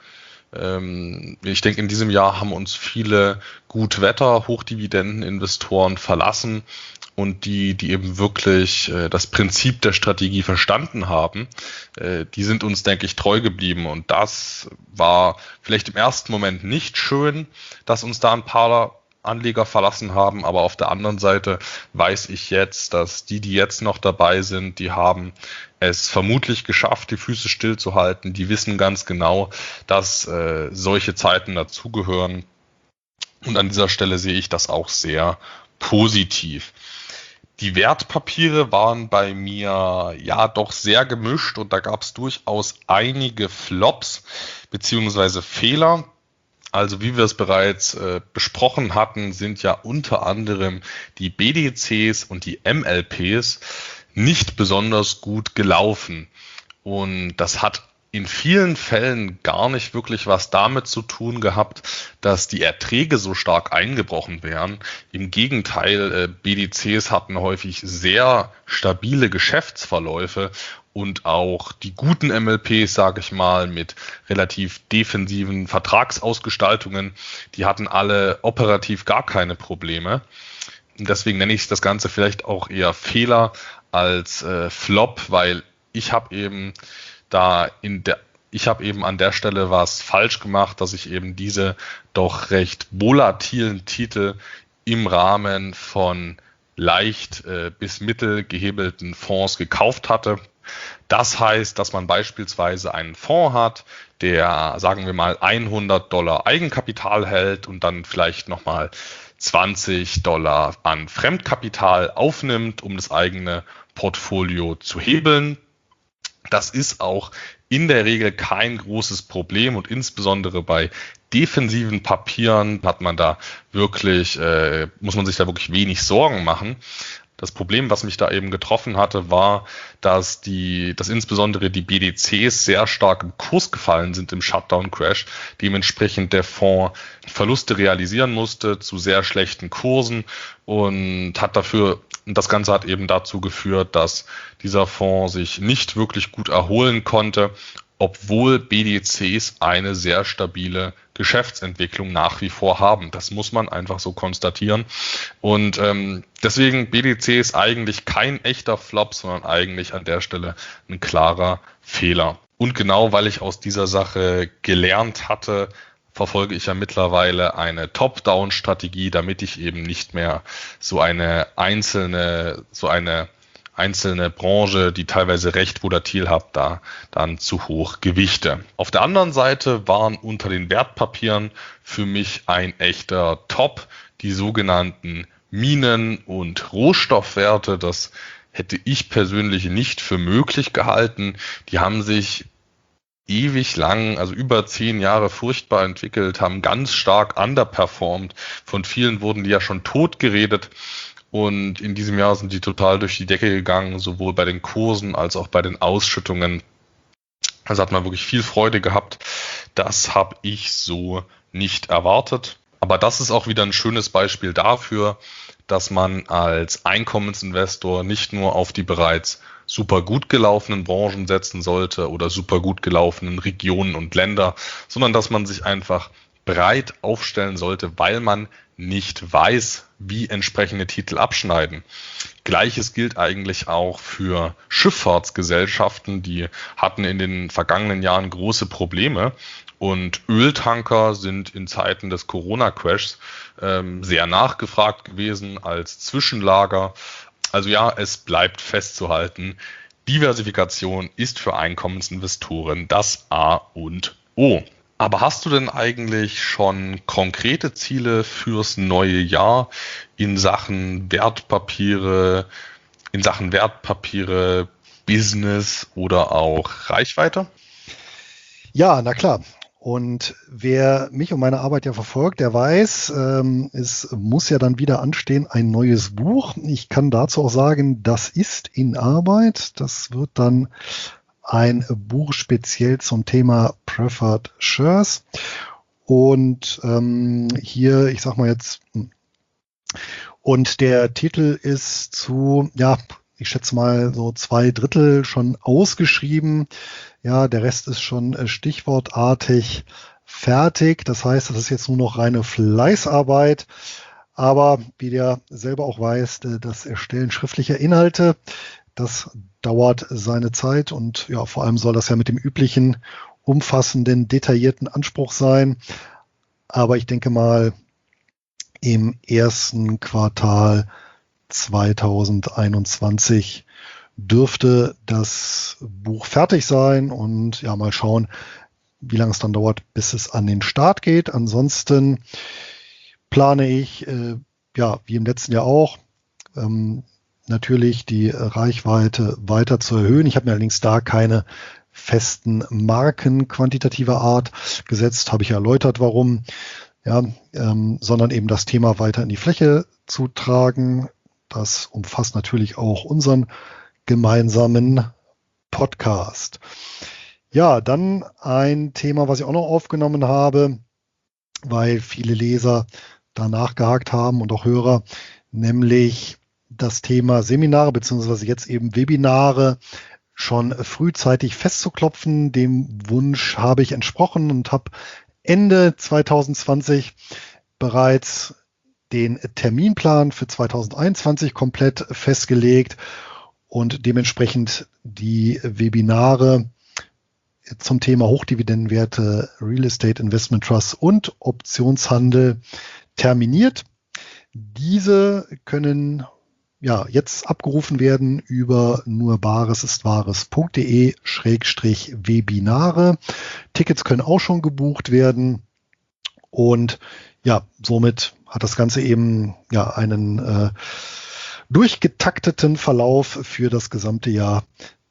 ähm, ich denke, in diesem Jahr haben uns viele Gutwetter, Hochdividendeninvestoren verlassen. Und die, die eben wirklich äh, das Prinzip der Strategie verstanden haben, äh, die sind uns, denke ich, treu geblieben. Und das war vielleicht im ersten Moment nicht schön, dass uns da ein paar Anleger verlassen haben. Aber auf der anderen Seite weiß ich jetzt, dass die, die jetzt noch dabei sind, die haben es vermutlich geschafft, die Füße stillzuhalten. Die wissen ganz genau, dass äh, solche Zeiten dazugehören. Und an dieser Stelle sehe ich das auch sehr positiv. Die Wertpapiere waren bei mir ja doch sehr gemischt und da gab es durchaus einige Flops beziehungsweise Fehler. Also wie wir es bereits äh, besprochen hatten, sind ja unter anderem die B D Cs und die M L Ps nicht besonders gut gelaufen. Und das hat in vielen Fällen gar nicht wirklich was damit zu tun gehabt, dass die Erträge so stark eingebrochen wären. Im Gegenteil, B D Cs hatten häufig sehr stabile Geschäftsverläufe und auch die guten M L Ps, sage ich mal, mit relativ defensiven Vertragsausgestaltungen, die hatten alle operativ gar keine Probleme. Und deswegen nenne ich das Ganze vielleicht auch eher Fehler als äh, Flop, weil ich habe eben da in der, ich habe eben an der Stelle was falsch gemacht, dass ich eben diese doch recht volatilen Titel im Rahmen von leicht äh, bis mittel gehebelten Fonds gekauft hatte. Das heißt, dass man beispielsweise einen Fonds hat, der, sagen wir mal, hundert Dollar Eigenkapital hält und dann vielleicht nochmal zwanzig Dollar an Fremdkapital aufnimmt, um das eigene Portfolio zu hebeln. Das ist auch in der Regel kein großes Problem und insbesondere bei defensiven Papieren hat man da wirklich, äh, muss man sich da wirklich wenig Sorgen machen. Das Problem, was mich da eben getroffen hatte, war, dass die, dass insbesondere die B D Cs sehr stark im Kurs gefallen sind im Shutdown-Crash, dementsprechend der Fonds Verluste realisieren musste zu sehr schlechten Kursen und hat dafür, das Ganze hat eben dazu geführt, dass dieser Fonds sich nicht wirklich gut erholen konnte, obwohl B D Cs eine sehr stabile Geschäftsentwicklung nach wie vor haben. Das muss man einfach so konstatieren. Und ähm, deswegen B D C ist eigentlich kein echter Flop, sondern eigentlich an der Stelle ein klarer Fehler. Und genau weil ich aus dieser Sache gelernt hatte, verfolge ich ja mittlerweile eine Top-Down-Strategie, damit ich eben nicht mehr so eine einzelne, so eine einzelne Branche, die teilweise recht volatil hat, da dann zu hoch gewichte. Auf der anderen Seite waren unter den Wertpapieren für mich ein echter Top die sogenannten Minen- und Rohstoffwerte. Das hätte ich persönlich nicht für möglich gehalten. Die haben sich ewig lang, also über zehn Jahre furchtbar entwickelt, haben ganz stark underperformed. Von vielen wurden die ja schon tot geredet. Und in diesem Jahr sind die total durch die Decke gegangen, sowohl bei den Kursen als auch bei den Ausschüttungen. Also hat man wirklich viel Freude gehabt. Das habe ich so nicht erwartet. Aber das ist auch wieder ein schönes Beispiel dafür, dass man als Einkommensinvestor nicht nur auf die bereits super gut gelaufenen Branchen setzen sollte oder super gut gelaufenen Regionen und Länder, sondern dass man sich einfach breit aufstellen sollte, weil man nicht weiß, wie entsprechende Titel abschneiden. Gleiches gilt eigentlich auch für Schifffahrtsgesellschaften, die hatten in den vergangenen Jahren große Probleme. Und Öltanker sind in Zeiten des Corona-Crashs ähm, sehr nachgefragt gewesen als Zwischenlager. Also ja, es bleibt festzuhalten, Diversifikation ist für Einkommensinvestoren das A und O. Aber hast du denn eigentlich schon konkrete Ziele fürs neue Jahr in Sachen Wertpapiere, in Sachen Wertpapiere, Business oder auch Reichweite? Ja, na klar. Und wer mich und meine Arbeit ja verfolgt, der weiß, ähm, es muss ja dann wieder anstehen, ein neues Buch. Ich kann dazu auch sagen, das ist in Arbeit. Das wird dann ein Buch speziell zum Thema Preferred Shares. Und ähm, hier, ich sag mal jetzt, und der Titel ist zu, ja, ich schätze mal so zwei Drittel schon ausgeschrieben. Ja, der Rest ist schon stichwortartig fertig. Das heißt, das ist jetzt nur noch reine Fleißarbeit. Aber wie der selber auch weiß, das Erstellen schriftlicher Inhalte, das dauert seine Zeit und ja, vor allem soll das ja mit dem üblichen, umfassenden, detaillierten Anspruch sein. Aber ich denke mal, im ersten Quartal zweitausendeinundzwanzig dürfte das Buch fertig sein und ja, mal schauen, wie lange es dann dauert, bis es an den Start geht. Ansonsten plane ich, äh, ja, wie im letzten Jahr auch, ähm, natürlich die Reichweite weiter zu erhöhen. Ich habe mir allerdings da keine festen Marken quantitativer Art gesetzt, habe ich erläutert, warum, ja, ähm, sondern eben das Thema weiter in die Fläche zu tragen. Das umfasst natürlich auch unseren gemeinsamen Podcast. Ja, dann ein Thema, was ich auch noch aufgenommen habe, weil viele Leser da nachgehakt haben und auch Hörer, nämlich das Thema Seminare beziehungsweise jetzt eben Webinare schon frühzeitig festzuklopfen. Dem Wunsch habe ich entsprochen und habe Ende zweitausendzwanzig bereits den Terminplan für zweitausendeinundzwanzig komplett festgelegt und dementsprechend die Webinare zum Thema Hochdividendenwerte, Real Estate Investment Trust und Optionshandel terminiert. Diese können ja jetzt abgerufen werden über nurbaresistwahres.de schrägstrich Webinare. Tickets können auch schon gebucht werden und ja, somit hat das Ganze eben ja einen äh, durchgetakteten Verlauf für das gesamte Jahr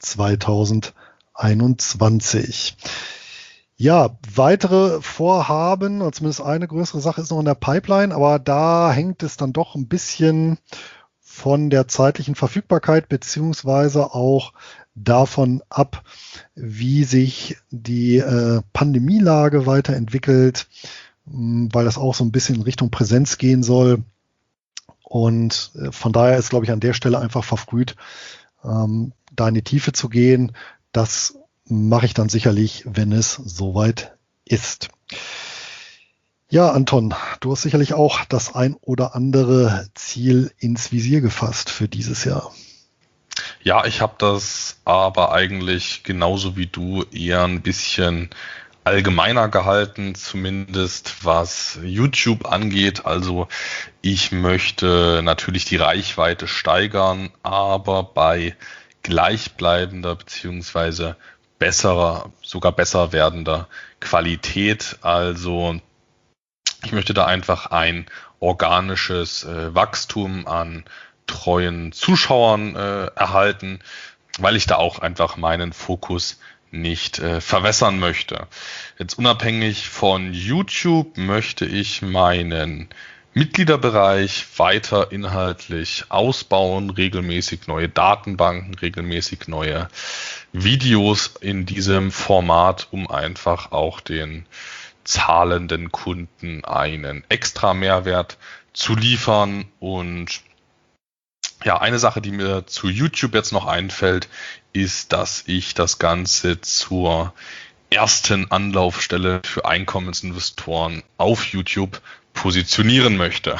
zweitausendeinundzwanzig. Ja, weitere Vorhaben, oder zumindest eine größere Sache ist noch in der Pipeline, aber da hängt es dann doch ein bisschen von der zeitlichen Verfügbarkeit beziehungsweise auch davon ab, wie sich die äh, Pandemielage weiterentwickelt, weil das auch so ein bisschen in Richtung Präsenz gehen soll. Und äh, von daher ist, glaube ich, an der Stelle einfach verfrüht, ähm, da in die Tiefe zu gehen. Das mache ich dann sicherlich, wenn es soweit ist. Ja, Anton, du hast sicherlich auch das ein oder andere Ziel ins Visier gefasst für dieses Jahr. Ja, ich habe das aber eigentlich genauso wie du eher ein bisschen allgemeiner gehalten, zumindest was YouTube angeht. Also ich möchte natürlich die Reichweite steigern, aber bei gleichbleibender beziehungsweise besserer, sogar besser werdender Qualität. Also ich möchte da einfach ein organisches äh, Wachstum an treuen Zuschauern äh, erhalten, weil ich da auch einfach meinen Fokus nicht äh, verwässern möchte. Jetzt unabhängig von YouTube möchte ich meinen Mitgliederbereich weiter inhaltlich ausbauen, regelmäßig neue Datenbanken, regelmäßig neue Videos in diesem Format, um einfach auch den zahlenden Kunden einen extra Mehrwert zu liefern. Und ja, eine Sache, die mir zu YouTube jetzt noch einfällt, ist, dass ich das Ganze zur ersten Anlaufstelle für Einkommensinvestoren auf YouTube positionieren möchte.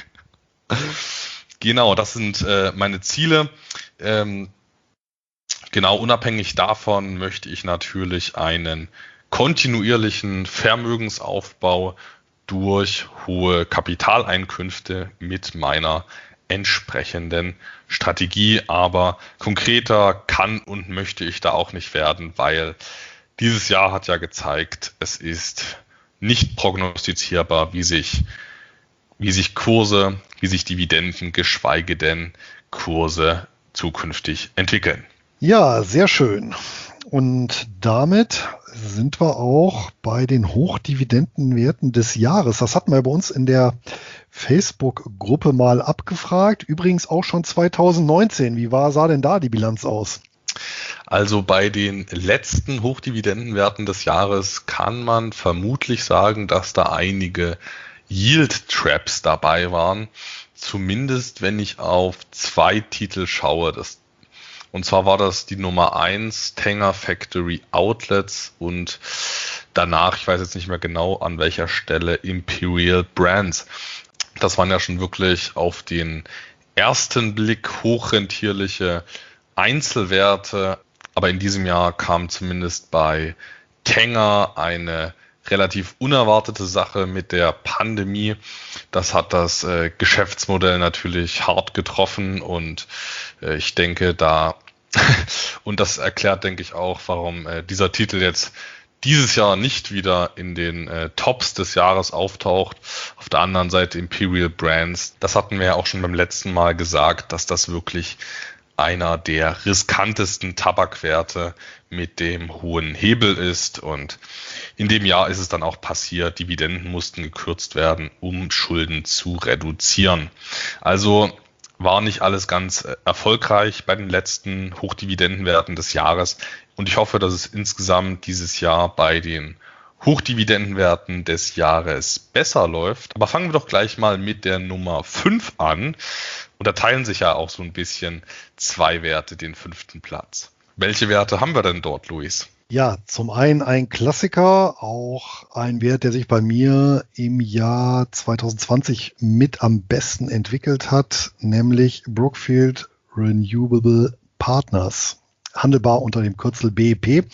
Genau, das sind äh, meine Ziele. Ähm, genau, unabhängig davon möchte ich natürlich einen kontinuierlichen Vermögensaufbau durch hohe Kapitaleinkünfte mit meiner entsprechenden Strategie. Aber konkreter kann und möchte ich da auch nicht werden, weil dieses Jahr hat ja gezeigt, es ist nicht prognostizierbar, wie sich, wie sich Kurse, wie sich Dividenden, geschweige denn Kurse zukünftig entwickeln. Ja, sehr schön. Und damit sind wir auch bei den Hochdividendenwerten des Jahres. Das hatten wir bei uns in der Facebook-Gruppe mal abgefragt. Übrigens auch schon zwanzig neunzehn. Wie war, sah denn da die Bilanz aus? Also bei den letzten Hochdividendenwerten des Jahres kann man vermutlich sagen, dass da einige Yield-Traps dabei waren. Zumindest wenn ich auf zwei Titel schaue. Das, und zwar war das die Nummer eins, Tanger Factory Outlets, und danach, ich weiß jetzt nicht mehr genau an welcher Stelle, Imperial Brands. Das waren ja schon wirklich auf den ersten Blick hochrentierliche Einzelwerte, aber in diesem Jahr kam zumindest bei Tanger eine relativ unerwartete Sache mit der Pandemie. Das hat das äh, Geschäftsmodell natürlich hart getroffen, und äh, ich denke da, und das erklärt, denke ich, auch, warum äh, dieser Titel jetzt dieses Jahr nicht wieder in den äh, Tops des Jahres auftaucht. Auf der anderen Seite Imperial Brands, das hatten wir ja auch schon beim letzten Mal gesagt, dass das wirklich einer der riskantesten Tabakwerte mit dem hohen Hebel ist, und in dem Jahr ist es dann auch passiert, Dividenden mussten gekürzt werden, um Schulden zu reduzieren. Also war nicht alles ganz erfolgreich bei den letzten Hochdividendenwerten des Jahres, und ich hoffe, dass es insgesamt dieses Jahr bei den Hochdividendenwerten des Jahres besser läuft. Aber fangen wir doch gleich mal mit der Nummer fünf an. Und da teilen sich ja auch so ein bisschen zwei Werte den fünften Platz. Welche Werte haben wir denn dort, Luis? Ja, zum einen ein Klassiker, auch ein Wert, der sich bei mir im Jahr zwanzig zwanzig mit am besten entwickelt hat, nämlich Brookfield Renewable Partners, handelbar unter dem Kürzel B E P.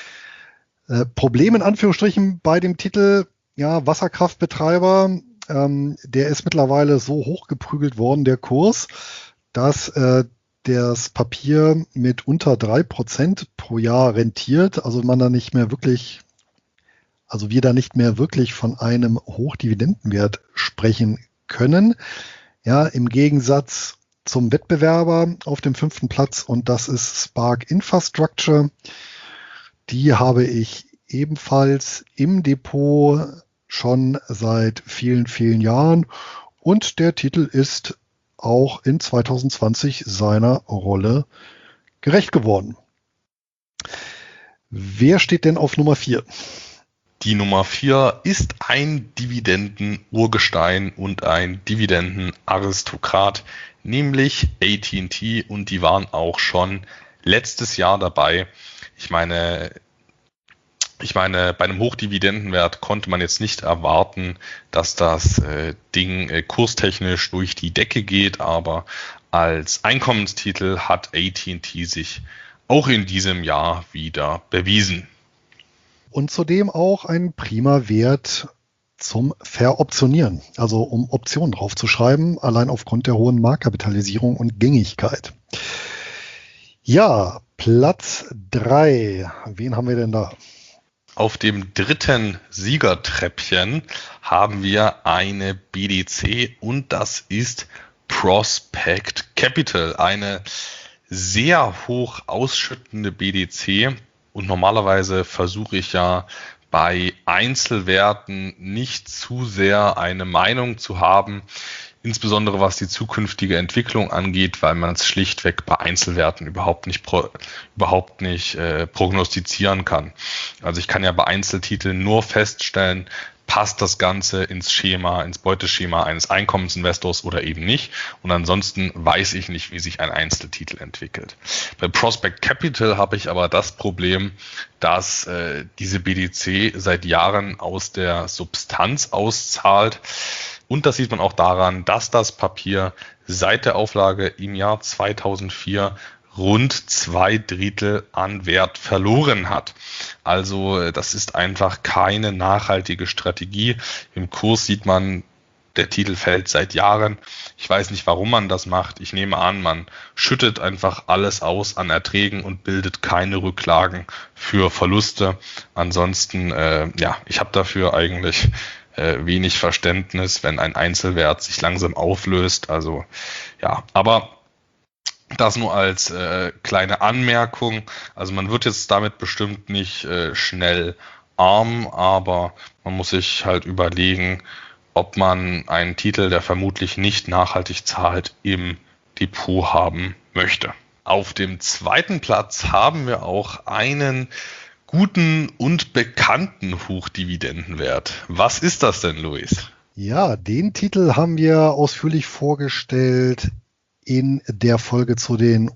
Äh, Problem in Anführungsstrichen bei dem Titel, ja, Wasserkraftbetreiber, ähm, der ist mittlerweile so hochgeprügelt worden, der Kurs, dass äh, das Papier mit unter drei Prozent pro Jahr rentiert, also man da nicht mehr wirklich, also wir da nicht mehr wirklich von einem Hochdividendenwert sprechen können. Ja, im Gegensatz zum Wettbewerber auf dem fünften Platz, und das ist Spark Infrastructure. Die habe ich ebenfalls im Depot schon seit vielen, vielen Jahren, und der Titel ist auch in zwanzig zwanzig seiner Rolle gerecht geworden. Wer steht denn auf Nummer vier? Die Nummer vier ist ein Dividenden-Urgestein und ein Dividenden-Aristokrat, nämlich A T and T, und die waren auch schon letztes Jahr dabei. Ich meine, ich meine, bei einem Hochdividendenwert konnte man jetzt nicht erwarten, dass das äh, Ding äh, kurstechnisch durch die Decke geht, aber als Einkommenstitel hat A T and T sich auch in diesem Jahr wieder bewiesen. Und zudem auch ein prima Wert zum Veroptionieren, also um Optionen draufzuschreiben, allein aufgrund der hohen Marktkapitalisierung und Gängigkeit. Ja, Platz drei. Wen haben wir denn da? Auf dem dritten Siegertreppchen haben wir eine B D C, und das ist Prospect Capital, eine sehr hoch ausschüttende B D C, und normalerweise versuche ich ja bei Einzelwerten nicht zu sehr eine Meinung zu haben. insbesondere was die zukünftige Entwicklung angeht, weil man es schlichtweg bei Einzelwerten überhaupt nicht pro, überhaupt nicht äh, prognostizieren kann. Also ich kann ja bei Einzeltiteln nur feststellen, passt das Ganze ins Schema, ins Beuteschema eines Einkommensinvestors oder eben nicht. Und ansonsten weiß ich nicht, wie sich ein Einzeltitel entwickelt. Bei Prospect Capital habe ich aber das Problem, dass äh, diese B D C seit Jahren aus der Substanz auszahlt. Und das sieht man auch daran, dass das Papier seit der Auflage im Jahr zweitausendvier rund zwei Drittel an Wert verloren hat. Also das ist einfach keine nachhaltige Strategie. Im Kurs sieht man, der Titel fällt seit Jahren. Ich weiß nicht, warum man das macht. Ich nehme an, man schüttet einfach alles aus an Erträgen und bildet keine Rücklagen für Verluste. Ansonsten, äh, ja, ich habe dafür eigentlich äh, wenig Verständnis, wenn ein Einzelwert sich langsam auflöst. Also ja, aber das nur als äh, kleine Anmerkung. Also man wird jetzt damit bestimmt nicht äh, schnell arm, aber man muss sich halt überlegen, ob man einen Titel, der vermutlich nicht nachhaltig zahlt, im Depot haben möchte. Auf dem zweiten Platz haben wir auch einen guten und bekannten Hochdividendenwert. Was ist das denn, Luis? Ja, den Titel haben wir ausführlich vorgestellt in der Folge zu den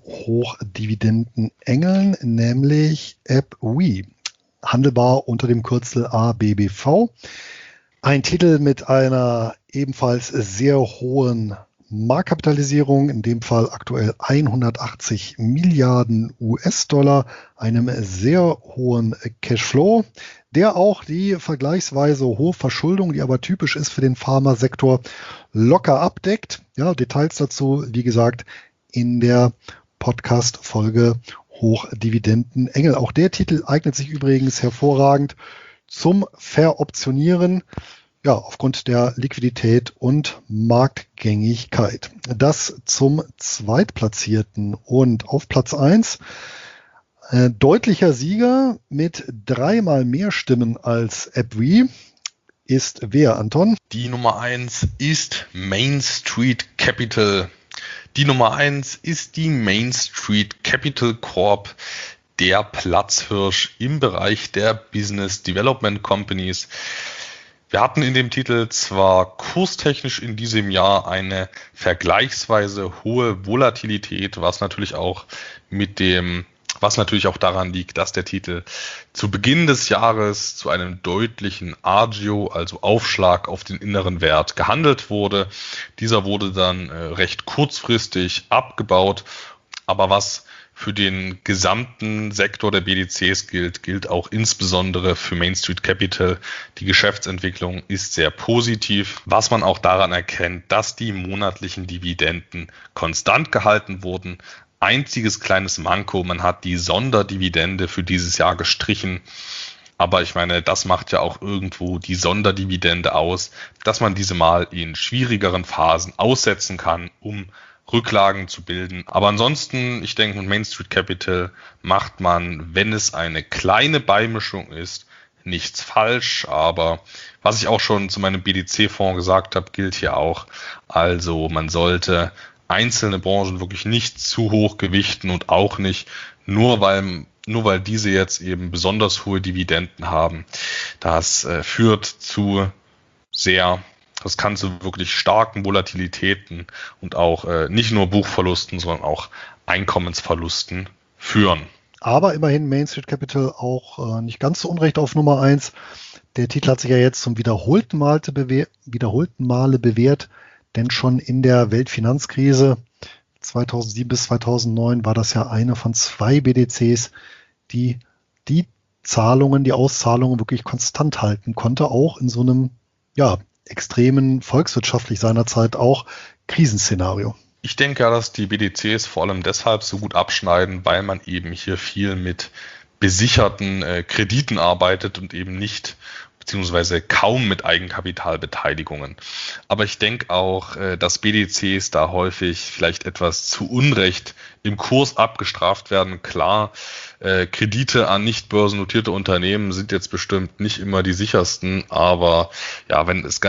Hochdividenden-Engeln, nämlich AppWe, handelbar unter dem Kürzel A B B V. Ein Titel mit einer ebenfalls sehr hohen Marktkapitalisierung, in dem Fall aktuell hundertachtzig Milliarden U S-Dollar, einem sehr hohen Cashflow, der auch die vergleichsweise hohe Verschuldung, die aber typisch ist für den Pharmasektor, locker abdeckt. Ja, Details dazu, wie gesagt, in der Podcast-Folge Hochdividenden-Engel. Auch der Titel eignet sich übrigens hervorragend zum Veroptionieren, ja, aufgrund der Liquidität und Marktgängigkeit. Das zum Zweitplatzierten und auf Platz eins. Äh, deutlicher Sieger mit dreimal mehr Stimmen als AppWe ist wer, Anton? Die Nummer eins ist Main Street Capital. Die Nummer eins ist die Main Street Capital Corp, der Platzhirsch im Bereich der Business Development Companies. Wir hatten in dem Titel zwar kurstechnisch in diesem Jahr eine vergleichsweise hohe Volatilität, was natürlich auch mit dem Was natürlich auch daran liegt, dass der Titel zu Beginn des Jahres zu einem deutlichen Agio, also Aufschlag auf den inneren Wert, gehandelt wurde. Dieser wurde dann äh, recht kurzfristig abgebaut. Aber was für den gesamten Sektor der B D Cs gilt, gilt auch insbesondere für Main Street Capital. Die Geschäftsentwicklung ist sehr positiv, was man auch daran erkennt, dass die monatlichen Dividenden konstant gehalten wurden. Einziges kleines Manko, man hat die Sonderdividende für dieses Jahr gestrichen. Aber ich meine, das macht ja auch irgendwo die Sonderdividende aus, dass man diese mal in schwierigeren Phasen aussetzen kann, um Rücklagen zu bilden. Aber ansonsten, ich denke, mit Main Street Capital macht man, wenn es eine kleine Beimischung ist, nichts falsch. Aber was ich auch schon zu meinem B D C-Fonds gesagt habe, gilt hier auch. Also man sollte einzelne Branchen wirklich nicht zu hoch gewichten und auch nicht nur weil nur weil diese jetzt eben besonders hohe Dividenden haben. Das äh, führt zu sehr, das kann zu wirklich starken Volatilitäten und auch äh, nicht nur Buchverlusten, sondern auch Einkommensverlusten führen. Aber immerhin Main Street Capital auch äh, nicht ganz so unrecht auf Nummer eins. Der Titel hat sich ja jetzt zum wiederholten Male, bewehr, wiederholten Male bewährt. Denn schon in der Weltfinanzkrise zweitausendsieben bis zweitausendneun war das ja eine von zwei B D Cs, die die Zahlungen, die Auszahlungen wirklich konstant halten konnte, auch in so einem ja, extremen, volkswirtschaftlich seinerzeit auch Krisenszenario. Ich denke ja, dass die B D Cs vor allem deshalb so gut abschneiden, weil man eben hier viel mit besicherten äh, Krediten arbeitet und eben nicht beziehungsweise kaum mit Eigenkapitalbeteiligungen. Aber ich denke auch, dass B D Cs da häufig vielleicht etwas zu Unrecht im Kurs abgestraft werden. Klar, Kredite an nicht börsennotierte Unternehmen sind jetzt bestimmt nicht immer die sichersten, aber ja, wenn es ganz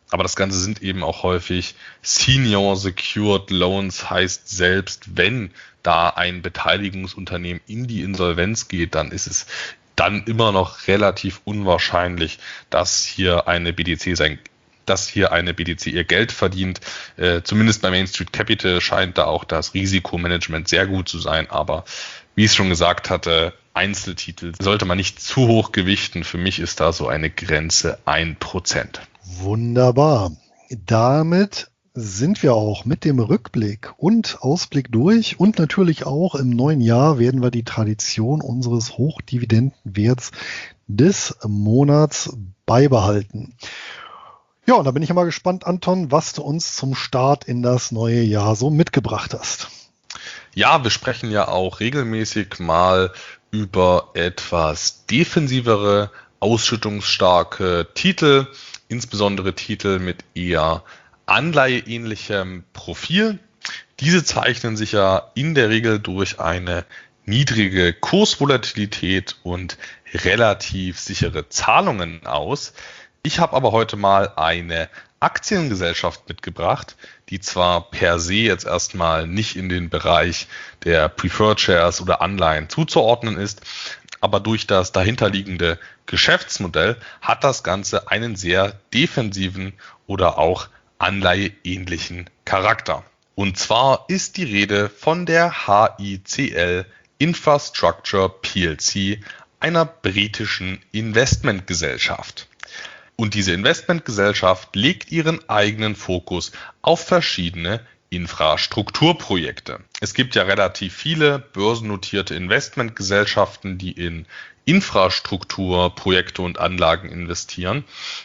Aber das Ganze sind eben auch häufig Senior Secured Loans, heißt selbst wenn da ein Beteiligungsunternehmen in die Insolvenz geht, dann ist es dann immer noch relativ unwahrscheinlich, dass hier eine B D C sein, dass hier eine B D C ihr Geld verdient. Äh, zumindest bei Main Street Capital scheint da auch das Risikomanagement sehr gut zu sein, aber wie ich es schon gesagt hatte, Einzeltitel sollte man nicht zu hoch gewichten. Für mich ist da so eine Grenze ein Prozent. Wunderbar. Damit sind wir auch mit dem Rückblick und Ausblick durch und natürlich auch im neuen Jahr werden wir die Tradition unseres Hochdividendenwerts des Monats beibehalten. Ja, und da bin ich immer gespannt, Anton, was du uns zum Start in das neue Jahr so mitgebracht hast. Ja, wir sprechen ja auch regelmäßig mal über etwas defensivere, ausschüttungsstarke Titel, insbesondere Titel mit eher anleiheähnlichem Profil. Diese zeichnen sich ja in der Regel durch eine niedrige Kursvolatilität und relativ sichere Zahlungen aus. Ich habe aber heute mal eine Aktiengesellschaft mitgebracht, die zwar per se jetzt erstmal nicht in den Bereich der Preferred Shares oder Anleihen zuzuordnen ist, aber durch das dahinterliegende Geschäftsmodell hat das Ganze einen sehr defensiven oder auch anleiheähnlichen Charakter. Und zwar ist die Rede von der H I C L Infrastructure P L C, einer britischen Investmentgesellschaft. Und diese Investmentgesellschaft legt ihren eigenen Fokus auf verschiedene Infrastrukturprojekte. Es gibt ja relativ viele börsennotierte Investmentgesellschaften, die in Infrastrukturprojekte und Anlagen investieren.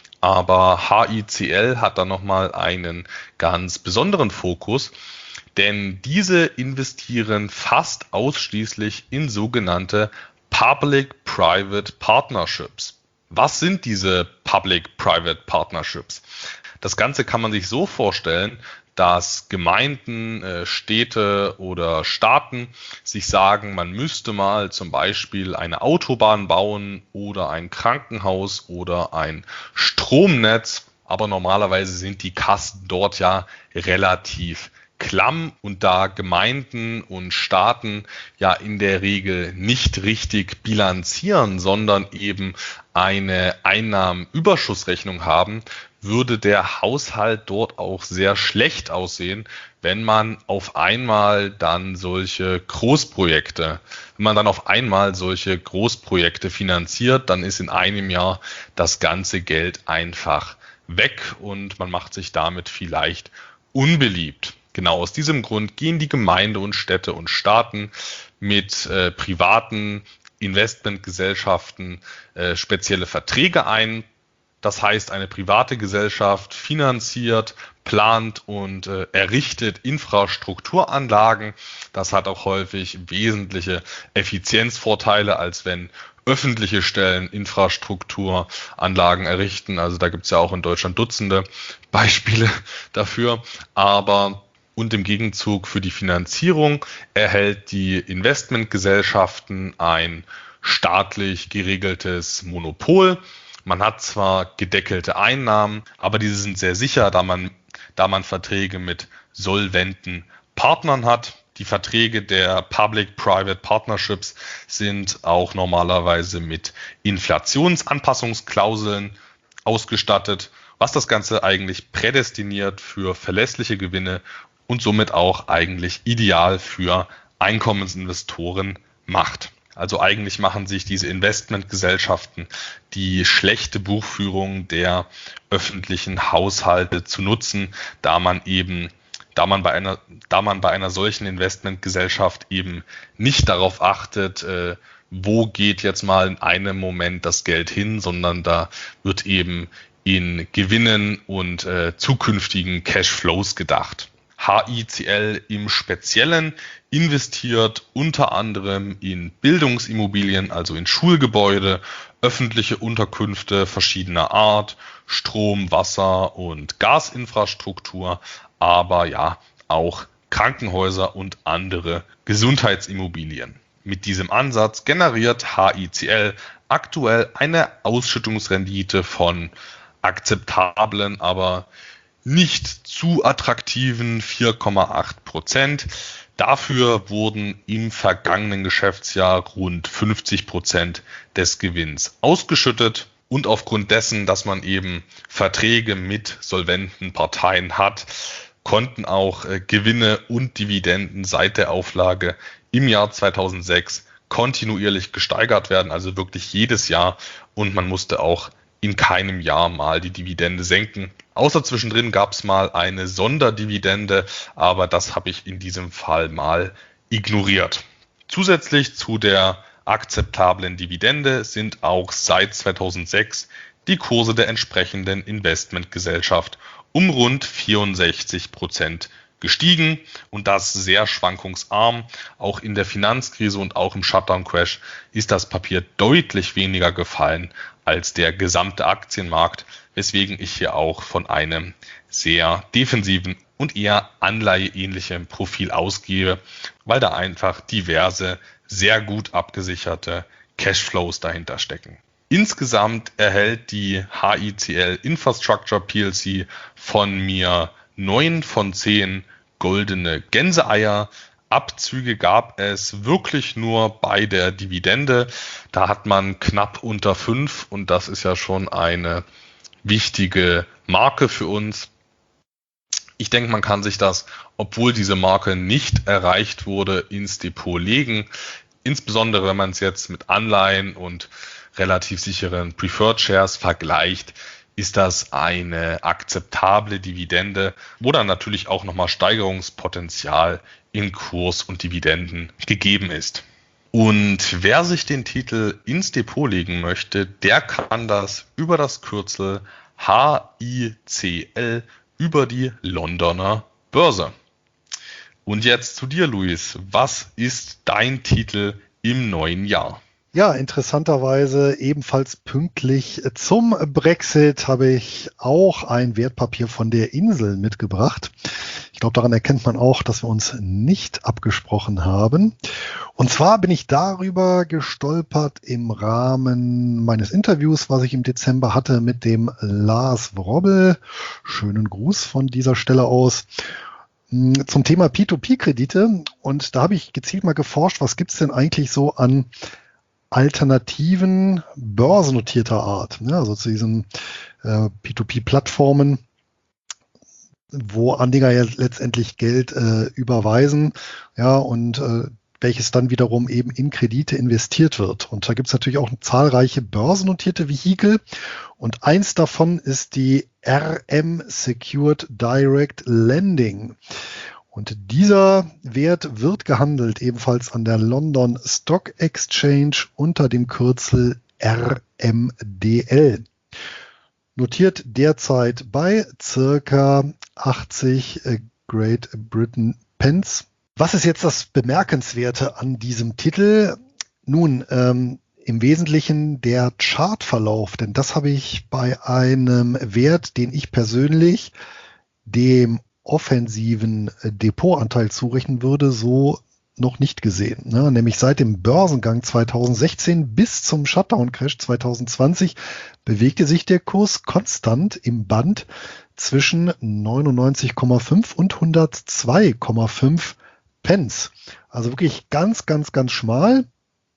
Aber H I C L hat da nochmal einen ganz besonderen Fokus, denn diese investieren fast ausschließlich in sogenannte Public-Private Partnerships. Was sind diese Public-Private Partnerships? Das Ganze kann man sich so vorstellen, dass Gemeinden, Städte oder Staaten sich sagen, man müsste mal zum Beispiel eine Autobahn bauen oder ein Krankenhaus oder ein Stromnetz, aber normalerweise sind die Kassen dort ja relativ klamm und da Gemeinden und Staaten ja in der Regel nicht richtig bilanzieren, sondern eben eine Einnahmenüberschussrechnung haben, würde der Haushalt dort auch sehr schlecht aussehen, wenn man auf einmal dann solche Großprojekte, wenn man dann auf einmal solche Großprojekte finanziert, dann ist in einem Jahr das ganze Geld einfach weg und man macht sich damit vielleicht unbeliebt. Genau aus diesem Grund gehen die Gemeinde und Städte und Staaten mit äh, privaten Investmentgesellschaften äh, spezielle Verträge ein. Das heißt, eine private Gesellschaft finanziert, plant und äh, errichtet Infrastrukturanlagen. Das hat auch häufig wesentliche Effizienzvorteile, als wenn öffentliche Stellen Infrastrukturanlagen errichten. Also da gibt es ja auch in Deutschland Dutzende Beispiele dafür. Aber und im Gegenzug für die Finanzierung erhält die Investmentgesellschaften ein staatlich geregeltes Monopol. Man hat zwar gedeckelte Einnahmen, aber diese sind sehr sicher, da man, da man Verträge mit solventen Partnern hat. Die Verträge der Public-Private Partnerships sind auch normalerweise mit Inflationsanpassungsklauseln ausgestattet, was das Ganze eigentlich prädestiniert für verlässliche Gewinne und somit auch eigentlich ideal für Einkommensinvestoren macht. Also eigentlich machen sich diese Investmentgesellschaften die schlechte Buchführung der öffentlichen Haushalte zu nutzen, da man eben, da man bei einer, da man bei einer solchen Investmentgesellschaft eben nicht darauf achtet, äh, wo geht jetzt mal in einem Moment das Geld hin, sondern da wird eben in Gewinnen und äh, zukünftigen Cashflows gedacht. H I C L im Speziellen investiert unter anderem in Bildungsimmobilien, also in Schulgebäude, öffentliche Unterkünfte verschiedener Art, Strom, Wasser und Gasinfrastruktur, aber ja auch Krankenhäuser und andere Gesundheitsimmobilien. Mit diesem Ansatz generiert H I C L aktuell eine Ausschüttungsrendite von akzeptablen, aber nicht zu attraktiven vier Komma acht Prozent. Dafür wurden im vergangenen Geschäftsjahr rund fünfzig Prozent des Gewinns ausgeschüttet. Und aufgrund dessen, dass man eben Verträge mit solventen Parteien hat, konnten auch äh, Gewinne und Dividenden seit der Auflage im Jahr zweitausendsechs kontinuierlich gesteigert werden, also wirklich jedes Jahr. Und man musste auch in keinem Jahr mal die Dividende senken. Außer zwischendrin gab es mal eine Sonderdividende, aber das habe ich in diesem Fall mal ignoriert. Zusätzlich zu der akzeptablen Dividende sind auch seit zweitausendsechs die Kurse der entsprechenden Investmentgesellschaft um rund vierundsechzig Prozent gestiegen und das sehr schwankungsarm. Auch in der Finanzkrise und auch im Shutdown-Crash ist das Papier deutlich weniger gefallen als der gesamte Aktienmarkt, weswegen ich hier auch von einem sehr defensiven und eher anleiheähnlichem Profil ausgehe, weil da einfach diverse sehr gut abgesicherte Cashflows dahinter stecken. Insgesamt erhält die H I C L Infrastructure P L C von mir neun von zehn goldene Gänseeier. Abzüge gab es wirklich nur bei der Dividende. Da hat man knapp unter fünf und das ist ja schon eine wichtige Marke für uns. Ich denke, man kann sich das, obwohl diese Marke nicht erreicht wurde, ins Depot legen. Insbesondere, wenn man es jetzt mit Anleihen und relativ sicheren Preferred Shares vergleicht, ist das eine akzeptable Dividende, wo dann natürlich auch nochmal Steigerungspotenzial in Kurs und Dividenden gegeben ist. Und wer sich den Titel ins Depot legen möchte, der kann das über das Kürzel H I C L über die Londoner Börse. Und jetzt zu dir, Luis. Was ist dein Titel im neuen Jahr? Ja, interessanterweise ebenfalls pünktlich zum Brexit habe ich auch ein Wertpapier von der Insel mitgebracht. Ich glaube, daran erkennt man auch, dass wir uns nicht abgesprochen haben. Und zwar bin ich darüber gestolpert im Rahmen meines Interviews, was ich im Dezember hatte mit dem Lars Wrobbel. Schönen Gruß von dieser Stelle aus. Zum Thema P to P-Kredite. Und da habe ich gezielt mal geforscht, was gibt es denn eigentlich so an alternativen börsennotierter Art, ne? Also zu diesen äh, P to P-Plattformen, wo Anleger ja letztendlich Geld äh, überweisen, ja, und äh, welches dann wiederum eben in Kredite investiert wird. Und da gibt es natürlich auch zahlreiche börsennotierte Vehikel und eins davon ist die R M Secured Direct Lending. Und dieser Wert wird gehandelt ebenfalls an der London Stock Exchange unter dem Kürzel R M D L. Notiert derzeit bei circa achtzig Great Britain Pence. Was ist jetzt das Bemerkenswerte an diesem Titel? Nun, ähm, im Wesentlichen der Chartverlauf, denn das habe ich bei einem Wert, den ich persönlich dem offensiven Depotanteil zurechnen würde, so noch nicht gesehen. Ne? Nämlich seit dem Börsengang zweitausendsechzehn bis zum Shutdown-Crash zweitausendzwanzig bewegte sich der Kurs konstant im Band zwischen neunundneunzig Komma fünf und hundertzwei Komma fünf Pence. Also wirklich ganz, ganz, ganz schmal.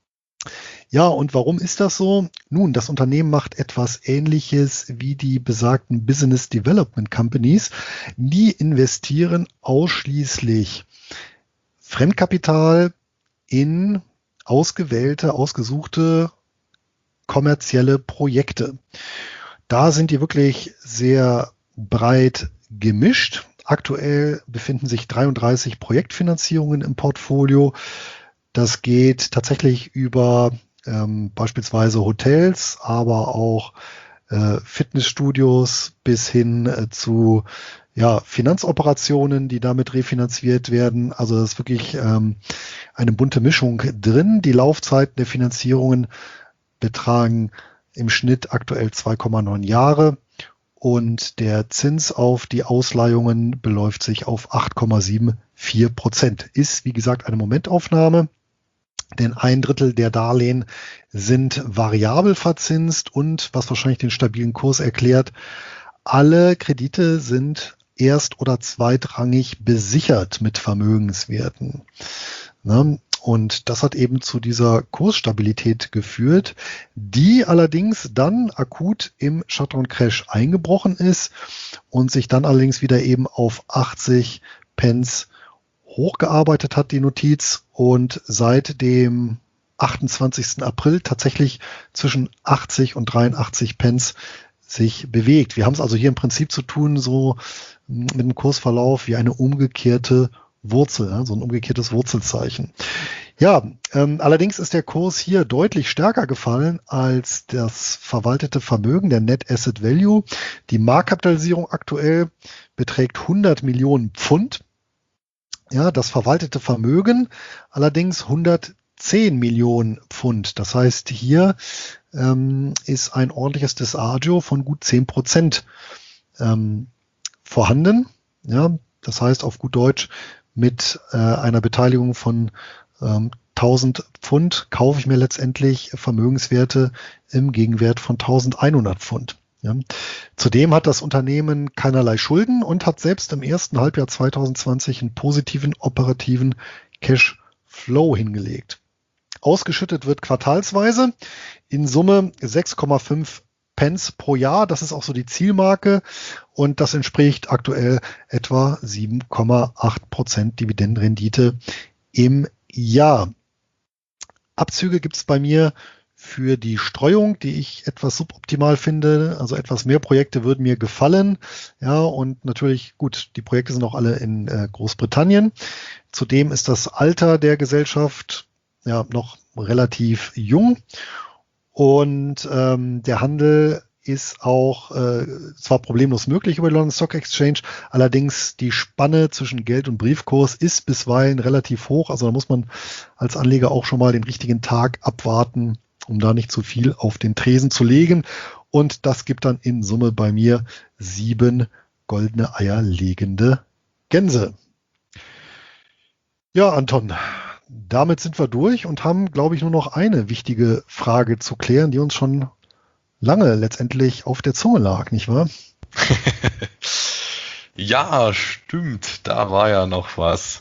Ja, und warum ist das so? Nun, das Unternehmen macht etwas Ähnliches wie die besagten Business Development Companies. Die investieren ausschließlich Fremdkapital in ausgewählte, ausgesuchte kommerzielle Projekte. Da sind die wirklich sehr breit gemischt. Aktuell befinden sich dreiunddreißig Projektfinanzierungen im Portfolio. Das geht tatsächlich über ähm, beispielsweise Hotels, aber auch äh, Fitnessstudios bis hin äh, zu ja, Finanzoperationen, die damit refinanziert werden. Also das ist wirklich ähm, eine bunte Mischung drin. Die Laufzeiten der Finanzierungen betragen im Schnitt aktuell zwei Komma neun Jahre. Und der Zins auf die Ausleihungen beläuft sich auf acht Komma vierundsiebzig Prozent. Ist, wie gesagt, eine Momentaufnahme. denn ein Drittel der Darlehen sind variabel verzinst und, was wahrscheinlich den stabilen Kurs erklärt, alle Kredite sind erst- oder zweitrangig besichert mit Vermögenswerten. Ne? Und das hat eben zu dieser Kursstabilität geführt, die allerdings dann akut im Shutdown-Crash eingebrochen ist und sich dann allerdings wieder eben auf achtzig Pence hochgearbeitet hat, die Notiz, und seit dem achtundzwanzigsten April tatsächlich zwischen achtzig und dreiundachtzig Pence sich bewegt. Wir haben es also hier im Prinzip zu tun, so mit einem Kursverlauf wie eine umgekehrte Wurzel, ja, so ein umgekehrtes Wurzelzeichen. Ja, ähm, allerdings ist der Kurs hier deutlich stärker gefallen als das verwaltete Vermögen, der Net Asset Value. Die Marktkapitalisierung aktuell beträgt hundert Millionen Pfund. Ja, das verwaltete Vermögen allerdings hundertzehn Millionen Pfund. Das heißt, hier ähm, ist ein ordentliches Disagio von gut zehn Prozent ähm, vorhanden. Ja, das heißt auf gut Deutsch, mit äh, einer Beteiligung von ähm, tausend Pfund kaufe ich mir letztendlich Vermögenswerte im Gegenwert von eintausendeinhundert Pfund. Ja. Zudem hat das Unternehmen keinerlei Schulden und hat selbst im ersten Halbjahr zweitausendzwanzig einen positiven operativen Cashflow hingelegt. Ausgeschüttet wird quartalsweise in Summe sechs Komma fünf Pence pro Jahr. Das ist auch so die Zielmarke und das entspricht aktuell etwa sieben Komma acht Prozent Dividendenrendite im Jahr. Abzüge gibt es bei mir für die Streuung, die ich etwas suboptimal finde. Also etwas mehr Projekte würden mir gefallen. Ja, und natürlich, gut, die Projekte sind auch alle in äh, Großbritannien. Zudem ist das Alter der Gesellschaft ja noch relativ jung. Und ähm, der Handel ist auch äh, zwar problemlos möglich über die London Stock Exchange, allerdings die Spanne zwischen Geld- und Briefkurs ist bisweilen relativ hoch. Also da muss man als Anleger auch schon mal den richtigen Tag abwarten, um da nicht zu viel auf den Tresen zu legen. Und das gibt dann in Summe bei mir sieben goldene Eier legende Gänse. Ja, Anton, damit sind wir durch und haben, glaube ich, nur noch eine wichtige Frage zu klären, die uns schon lange letztendlich auf der Zunge lag, nicht wahr? Ja, stimmt, da war ja noch was.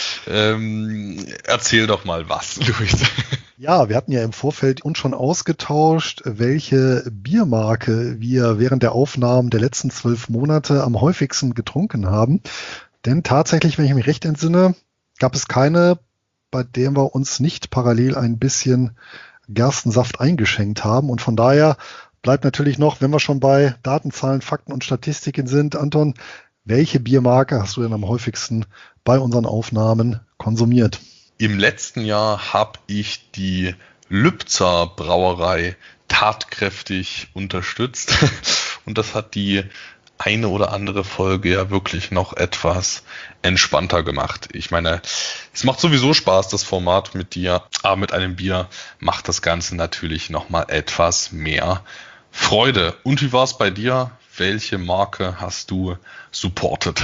Ähm, erzähl doch mal was, Luis. Ja, wir hatten ja im Vorfeld uns schon ausgetauscht, welche Biermarke wir während der Aufnahmen der letzten zwölf Monate am häufigsten getrunken haben. Denn tatsächlich, wenn ich mich recht entsinne, gab es keine, bei der wir uns nicht parallel ein bisschen Gerstensaft eingeschenkt haben. Und von daher bleibt natürlich noch, wenn wir schon bei Daten, Zahlen, Fakten und Statistiken sind, Anton, welche Biermarke hast du denn am häufigsten bei unseren Aufnahmen konsumiert? Im letzten Jahr habe ich die Lübzer Brauerei tatkräftig unterstützt und das hat die eine oder andere Folge ja wirklich noch etwas entspannter gemacht. Ich meine, es macht sowieso Spaß, das Format mit dir, aber mit einem Bier macht das Ganze natürlich nochmal etwas mehr Freude. Und wie war es bei dir? Welche Marke hast du supportet?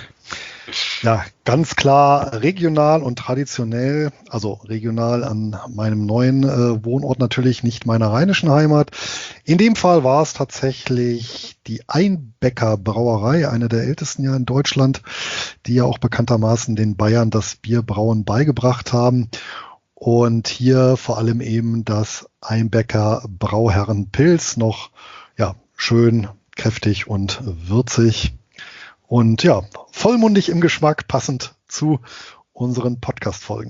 Ja, ganz klar regional und traditionell, also regional an meinem neuen äh, Wohnort natürlich, nicht meiner rheinischen Heimat. In dem Fall war es tatsächlich die Einbecker Brauerei, eine der ältesten ja in Deutschland, die ja auch bekanntermaßen den Bayern das Bierbrauen beigebracht haben. Und hier vor allem eben das Einbecker Brauherren Pils, noch ja schön kräftig und würzig. Und ja, vollmundig im Geschmack, passend zu unseren Podcast-Folgen.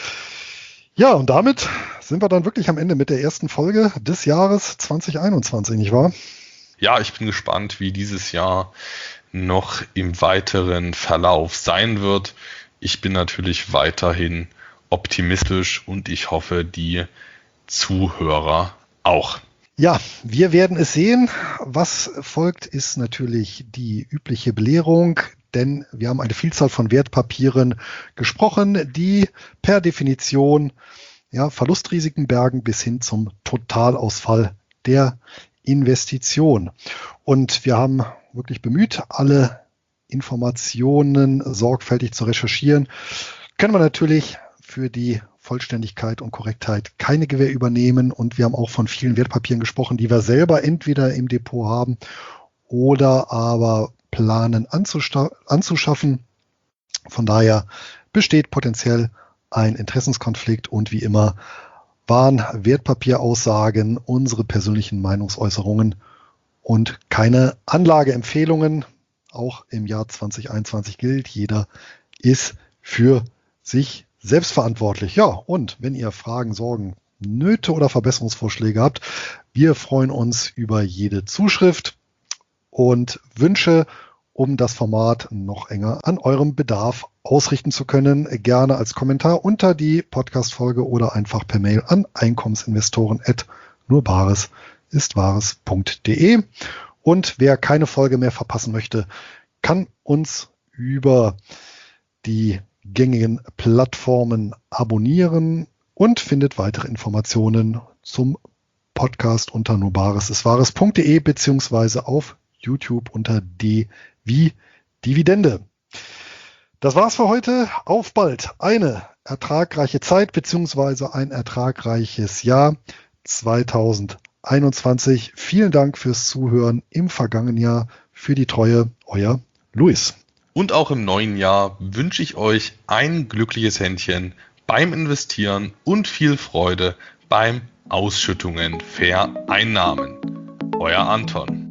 Ja, und damit sind wir dann wirklich am Ende mit der ersten Folge des Jahres zwanzig einundzwanzig, nicht wahr? Ja, ich bin gespannt, wie dieses Jahr noch im weiteren Verlauf sein wird. Ich bin natürlich weiterhin optimistisch und ich hoffe, die Zuhörer auch. Ja, wir werden es sehen. Was folgt, ist natürlich die übliche Belehrung, denn wir haben eine Vielzahl von Wertpapieren gesprochen, die per Definition ja, Verlustrisiken bergen bis hin zum Totalausfall der Investition. Und wir haben wirklich bemüht, alle Informationen sorgfältig zu recherchieren. Können wir natürlich für die Vollständigkeit und Korrektheit keine Gewähr übernehmen und wir haben auch von vielen Wertpapieren gesprochen, die wir selber entweder im Depot haben oder aber planen anzuschaffen. Von daher besteht potenziell ein Interessenskonflikt und wie immer waren Wertpapieraussagen unsere persönlichen Meinungsäußerungen und keine Anlageempfehlungen. Auch im Jahr zwanzig einundzwanzig gilt, jeder ist für sich selbstverantwortlich. Ja, und wenn ihr Fragen, Sorgen, Nöte oder Verbesserungsvorschläge habt, wir freuen uns über jede Zuschrift und Wünsche, um das Format noch enger an eurem Bedarf ausrichten zu können. Gerne als Kommentar unter die Podcast-Folge oder einfach per Mail an einkommensinvestoren at nurbares ist wahres punkt de. Und wer keine Folge mehr verpassen möchte, kann uns über die gängigen Plattformen abonnieren und findet weitere Informationen zum Podcast unter nurbares ist wahres punkt de beziehungsweise auf YouTube unter D wie Dividende. Das war's für heute. Auf bald. Eine ertragreiche Zeit beziehungsweise ein ertragreiches Jahr zwanzig einundzwanzig. Vielen Dank fürs Zuhören im vergangenen Jahr, für die Treue. Euer Luis. Und auch im neuen Jahr wünsche ich euch ein glückliches Händchen beim Investieren und viel Freude beim Ausschüttungen vereinnahmen. Euer Anton.